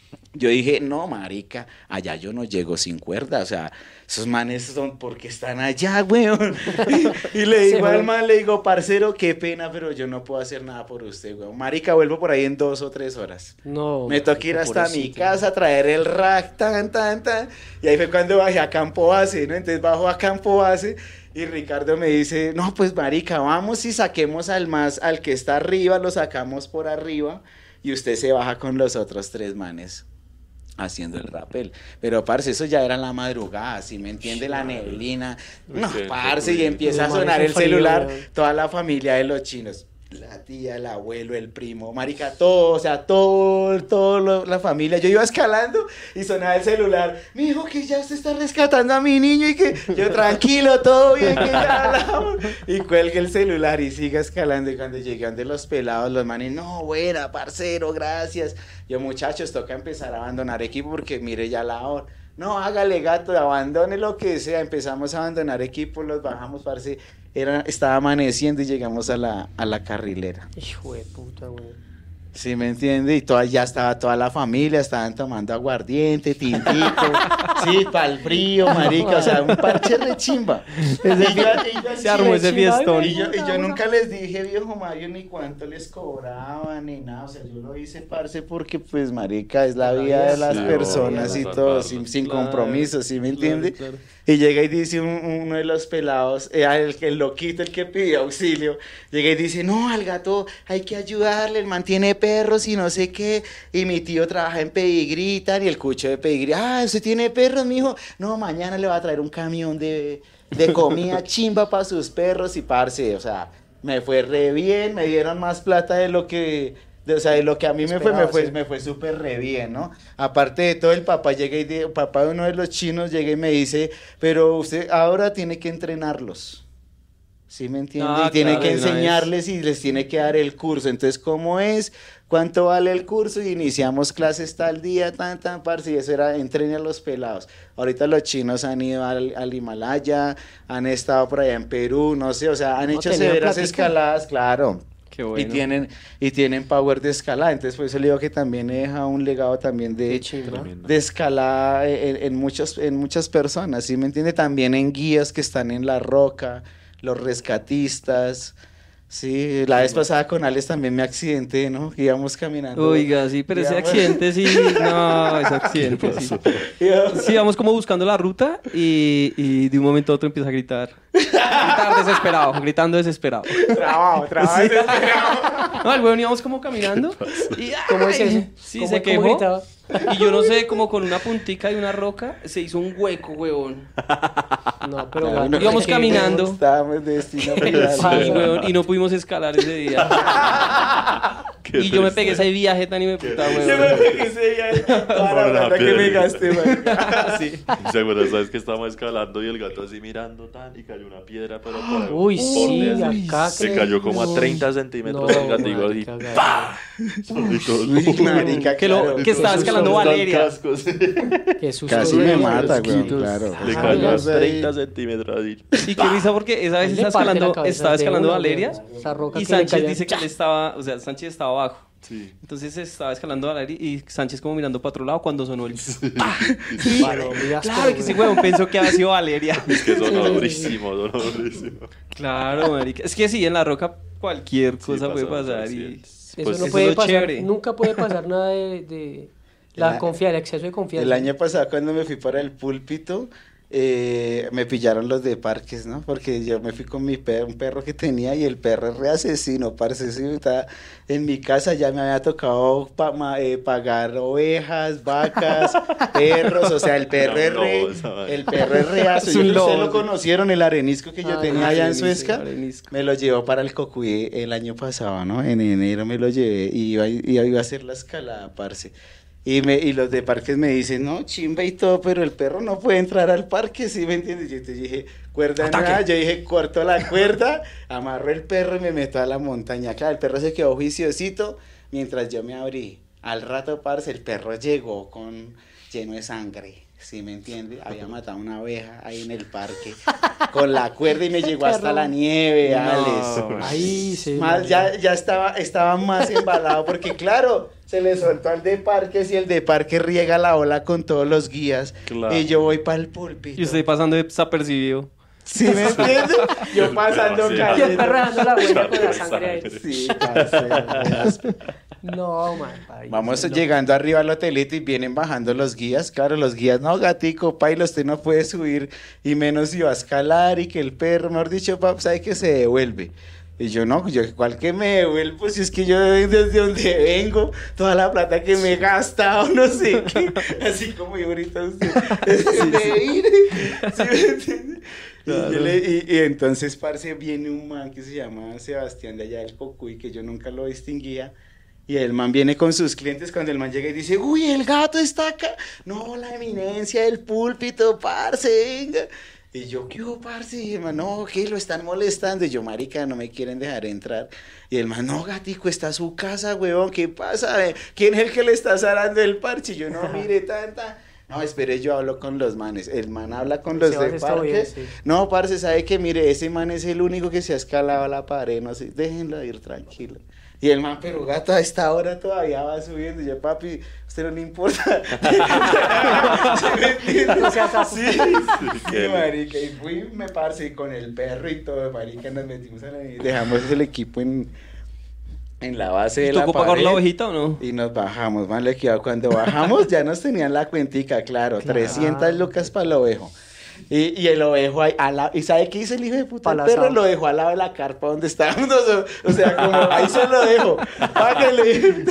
Yo dije, no, marica, allá yo no llego sin cuerda, o sea, esos manes son porque están allá, weón. Y, y le digo al man, le digo, parcero, qué pena, pero yo no puedo hacer nada por usted, weón. Marica, vuelvo por ahí en dos o tres horas. No. Me toca ir hasta mi casa, traer el rack, tan, tan, tan. Y ahí fue cuando bajé a Campo Base, ¿no? Entonces bajo a Campo Base y Ricardo me dice, no, pues marica, vamos y saquemos al más, al que está arriba, lo sacamos por arriba y usted se baja con los otros tres manes haciendo el rappel. Pero, parce, eso ya era en la madrugada, ¿sí me entiende? La neblina. No, Ok, parce, y ok. empieza a Los sonar manes el son fríos, celular, weón. toda la familia de los chinos. La tía, el abuelo, el primo, marica, todo, o sea, todo, todo lo- la familia. Yo iba escalando y sonaba el celular. Mi hijo, que ya usted está rescatando a mi niño y que yo tranquilo, todo bien, que ya hablamos. Y cuelgue el celular y siga escalando. Y cuando llegué donde los pelados, los manes, no, buena, parcero, gracias. Yo, muchachos, toca empezar a abandonar equipo porque mire ya la hora. No, hágale gato, abandone lo que sea. Empezamos a abandonar equipo, los bajamos, parce. Era, estaba amaneciendo y llegamos a la, a la carrilera. Hijo de puta, güey. ¿Sí me entiende? Y toda, ya estaba toda la familia, estaban tomando aguardiente, tintico, sí, para el frío, marica, o sea, un parche rechimba. Y yo- y yo Se armó ese fiestón. y yo, y yo nunca les dije, viejo Mario, ni cuánto les cobraban, ni nada. O sea, yo lo hice, parce, porque, pues, marica, es la vida de las Sí, personas obvio, y claro, todo, claro. sin, sin Claro, compromiso, ¿sí me entiende? claro, claro. Y llega y dice un- uno de los pelados, eh, el, el loquito, el que pidió auxilio, llega y dice, no, al gato hay que ayudarle, él mantiene perros y no sé qué, y mi tío trabaja en Pedigritan y el cucho de Pedigrí, ah, ¿usted tiene perros, mijo? No, mañana le va a traer un camión de, de comida chimba para sus perros y parce, o sea, me fue re bien, me dieron más plata de lo que... de- o sea, de lo que a mí me fue, me Esperaba, fue, sí. me fue súper re bien, ¿no? Aparte de todo, el papá llega y de- el papá de uno de los chinos llega y me dice, pero usted ahora tiene que entrenarlos. ¿Sí me entiende? Ah, y tiene claro, que de una vez. enseñarles y les tiene que dar el curso. Entonces, ¿cómo es? ¿Cuánto vale el curso? Y iniciamos clases tal día, tan, tan, parce. Y eso era, entrene a los pelados. Ahorita los chinos han ido al, al Himalaya, han estado por allá en Perú, no sé, o sea, han No, hecho tenían severas plática. escaladas, claro. Qué bueno. Y tienen, y tienen power de escalada. Entonces, por eso le digo que también deja un legado también de, Qué chimba. Tremendo. de escalada en, en muchas, en muchas personas, ¿sí me entiende? También en guías que están en la roca, los rescatistas, sí, la vez pasada con Alex también me accidenté, ¿no? Íbamos caminando. Oiga, sí, pero ese íbamos- accidente sí, no, ese accidente sí. íbamos- Sí, vamos como buscando la ruta y, y de un momento a otro empieza a gritar. Gritar desesperado, gritando desesperado. Trabajo, trabajo. Sí. desesperado. No, el weón íbamos como caminando y ¿Cómo es ¡ay! eso? Sí, ¿Cómo- se cómo quejó. gritaba? Y yo no sé, como con una puntica y una roca, se hizo un hueco, weón. No, pero Claro, gato, no, íbamos qué caminando. Estábamos de destino Sí, final. weón, y no pudimos escalar ese día. Qué Y yo me pegué triste. ese viaje tan y me puta, Yo me weón. pegué ese día, toda la Por la plata que me piedra. gasté, marica. Sí. Seguro, sabes que estábamos escalando y el gato así mirando tan y cayó una piedra, pero por el Uy, borde sí, así. acá Se que- cayó como a no. treinta centímetros No, el gatico así. marica, gato. ¡Pah! Y todos, Uy, marica, Que lo- claro. que estaba todos escalando están Valeria. cascos. Qué susto. Casi de me niño. mata, güey, Chiquitos. claro. Le Ah, cayó a ya. treinta centímetros así. Y qué risa porque esa vez Le estaba parte la escalando, cabeza estaba de escalando una, Valeria weón. Esa roca y que le Sánchez caía. dice que él estaba, o sea, Sánchez estaba abajo. Sí. Entonces estaba escalando Valeria y Sánchez como mirando para otro lado cuando sonó el... Bueno, muy áspero, Claro que sí, güey. weón, pensó que había sido Valeria. Es que sonó durísimo, sonó durísimo. Claro, marica. Es que sí, en la roca cualquier Sí, cosa puede pasan pasar y... accidentes. Eso Pues no eso puede es lo pasar, chévere. nunca puede pasar nada de, de la El a- confianza, el exceso de confianza. El año pasado cuando me fui para el púlpito, eh, me pillaron los de parques, ¿no? Porque yo me fui con mi perro, un perro que tenía y el perro es re asesino, parce, sí, estaba en mi casa ya me había tocado pa- ma- eh, pagar ovejas, vacas, perros, o sea, el perro es No, re, no, esa vaina. el perro es re ácido. Es un Yo creo que ustedes lobo, lo sí. conocieron, el arenisco que yo Ah, tenía allá en Arenisco, Suezca. arenisco. Me lo llevó para el Cocuy el año pasado, ¿no? En enero me lo llevé y iba, iba, iba a hacer la escalada, parce. Y, me, y los de parques me dicen, no, chimba y todo, pero el perro no puede entrar al parque, ¿sí me entiendes? Yo te dije, cuerda Ataque. nada, yo dije, corto la cuerda, amarro el perro y me meto a la montaña. Claro, el perro se quedó juiciosito mientras yo me abrí. Al rato, parce, el perro llegó con lleno de sangre. ¿Sí me entiende? Había matado una abeja ahí en el parque con la cuerda y me llegó hasta la nieve, Alex. Ay, sí. Más, ya, ya estaba, estaba más embalado porque claro, se le soltó al de parques y el de parque riega la ola con todos los guías. Claro. Y yo voy para el púlpito. Y usted pasando desapercibido. ¿Sí me entiende? Yo pasando Sí. Y el cayendo. perro dejando la huella con la sangre ahí. Sí, parce. No, man. ay, Vamos no. llegando arriba al hotelito y vienen bajando los guías. Claro, los guías, no, gatico, paila, usted no puede subir y menos si va a escalar y que el perro, mejor dicho, papá, sabe que se devuelve. Y yo, no, yo, ¿cuál que me devuelvo? Si es que yo desde donde vengo, toda la plata que me he gastado, no sé qué. Así como yo ahorita usted. de ir. ¿Sí me entiende? Y, yo le- y- y entonces, parce, viene un man que se llama Sebastián de allá del Cocuy, que yo nunca lo distinguía. Y el man viene con sus clientes cuando el man llega y dice, uy, el gato está acá. No, la eminencia del púlpito, parce, venga. Y yo, ¿qué hubo, parce? Y el man, no, ¿qué? Lo están molestando. Y yo, marica, no me quieren dejar entrar. Y el man, no, gatico, está su casa, huevón, ¿qué pasa? Eh, ¿Quién es el que le está zarando el parche? Y yo, no, mire, tanta. No, espere, yo hablo con los manes. El man habla con los Sebas de está bien, parques. sí. No, parce, sabe que, mire, ese man es el único que se ha escalado a la pared. No sé, déjenlo ir tranquilo. Y el man, pero gato, a esta hora todavía va subiendo. Y yo, papi, usted no le importa. ¿Sí me entiende? No seas así. Sí, sí, marica. Y fui, me parce, con el perro y todo, marica, nos metimos a la... Dejamos el equipo en, en la base de la ¿Tocó pagar pared. la ovejita o no? Y nos bajamos, man, le quedó. Cuando bajamos ya nos tenían la cuentica, claro, trescientas lucas para el ovejo. Y, y el ovejo ahí, al lado- ¿y sabe qué hizo el hijo de puta? El Palazado. perro lo dejó al lado de la carpa donde estábamos, o, o sea, como ahí se lo dejo, págale. El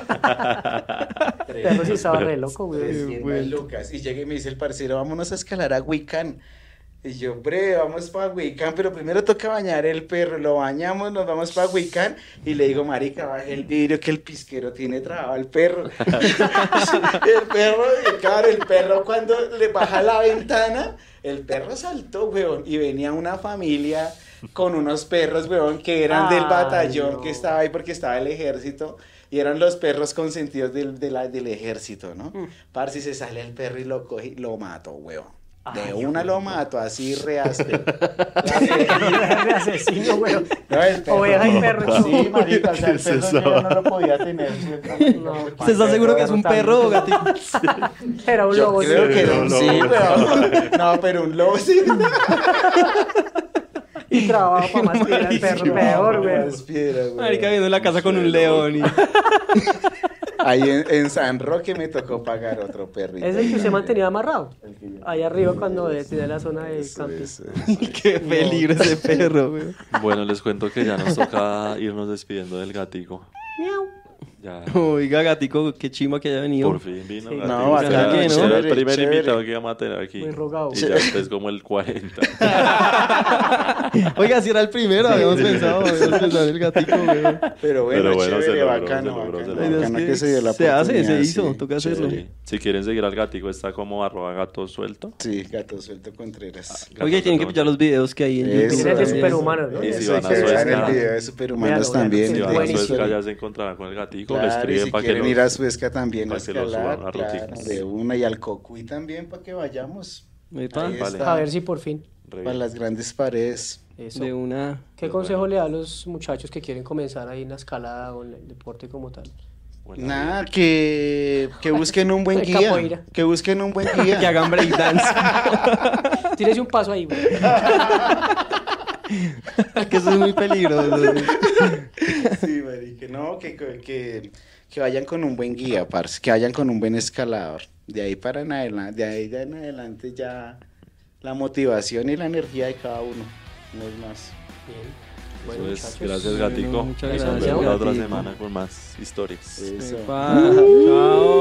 perro sí estaba re loco, güey. trescientas lucas, y llega y me dice el parcero, vámonos a escalar a Huicán. Y yo, bre, vamos para Huicán, pero primero toca bañar el perro, lo bañamos, nos vamos para Huicán, y le digo, marica, baje el vidrio que el pisquero tiene trabado al perro. El perro, y claro, el perro cuando le baja la ventana, el perro saltó, weón, y venía una familia con unos perros, weón, que eran del Ay, batallón no. que estaba ahí porque estaba el ejército. Y eran los perros consentidos del, de la- del ejército, ¿no? Mm. Parce, se sale el perro y lo coge y lo mato, weón. De Ay, una lo mato, así reaste. De asesino, güey. No, el perro. Oveja y perro. Sí, marica, o sea, el ¿Qué es perro eso? yo no lo podía tener. No. ¿Usted está seguro que es un perro o gatito? Era un Yo lobo. creo sí. que era un lobo. sí, weón. No, pero un lobo sí. Y trabajo para más piedra el perro. Peor, güey. Más piedra, weón. Marica viendo la casa con un león y... Ahí en, en San Roque me tocó pagar otro perrito. Es el que usted mantenía amarrado. El que yo- Ahí arriba cuando tenía la zona de Eso, camping. eso, eso. Qué peligro ese perro, güey. Bueno, les cuento que ya nos toca irnos despidiendo del gatico. Miau. Ya, Oiga, gatico, qué chima que haya venido. por fin vino Sí. Gatico. No, Ya bacano, era ¿no? el primer Chévere. invitado que íbamos a tener aquí. Muy rogado. Y ya este es como el cuarenta. Oiga, si era el primero, habíamos pensado, habíamos pensado en el gatico, güey. Pero bueno, Pero bueno, se chévere, logró, bacano, se logró, bacano, se logró. bacano Es que se dio la se hace, se oportunidad, hizo, sí. toca hacerlo. Sí. Si quieren seguir al gatico, está como arroba gato suelto. Sí, gato suelto Contreras. Gato Oiga, y tienen que suelto. pillar los videos que hay en Eso, YouTube. Tiene el de eso. superhumanos, ¿no? Y si Eso, van a hay que vean Suezca. el video de Superhumanos Véalo, también. véalo, Si sí, van a buenísimo. Suezca ya se encontrarán con el gatico. Le Claro, y escriben si para que quieren los... ir a Suezca también a para que los escalar, suban a claro, ruticas. de una, y al Cocuy también para que vayamos. Epa, Ahí Vale. está, A ver si por fin. Re para bien. las grandes paredes. Eso. de una... ¿Qué consejo le da a los muchachos que quieren comenzar ahí en la escalada o en el deporte como tal? Buena Nada, que, que busquen un buen El guía. capoeira. Que busquen un buen Que guía. hagan breakdance. Tírese un paso ahí, güey. Que eso es muy peligroso. Sí, marica, no, que, que, que vayan con un buen guía, parce, que vayan con un buen escalador. De ahí para en adelante, de ahí ya en adelante ya la motivación y la energía de cada uno, no es más. Bien. Eso Bueno, es. muchachos. Gracias, Bueno, gatico. muchas Nos gracias, vemos la otra gatico. semana con más historias. Eso. Epa, chao.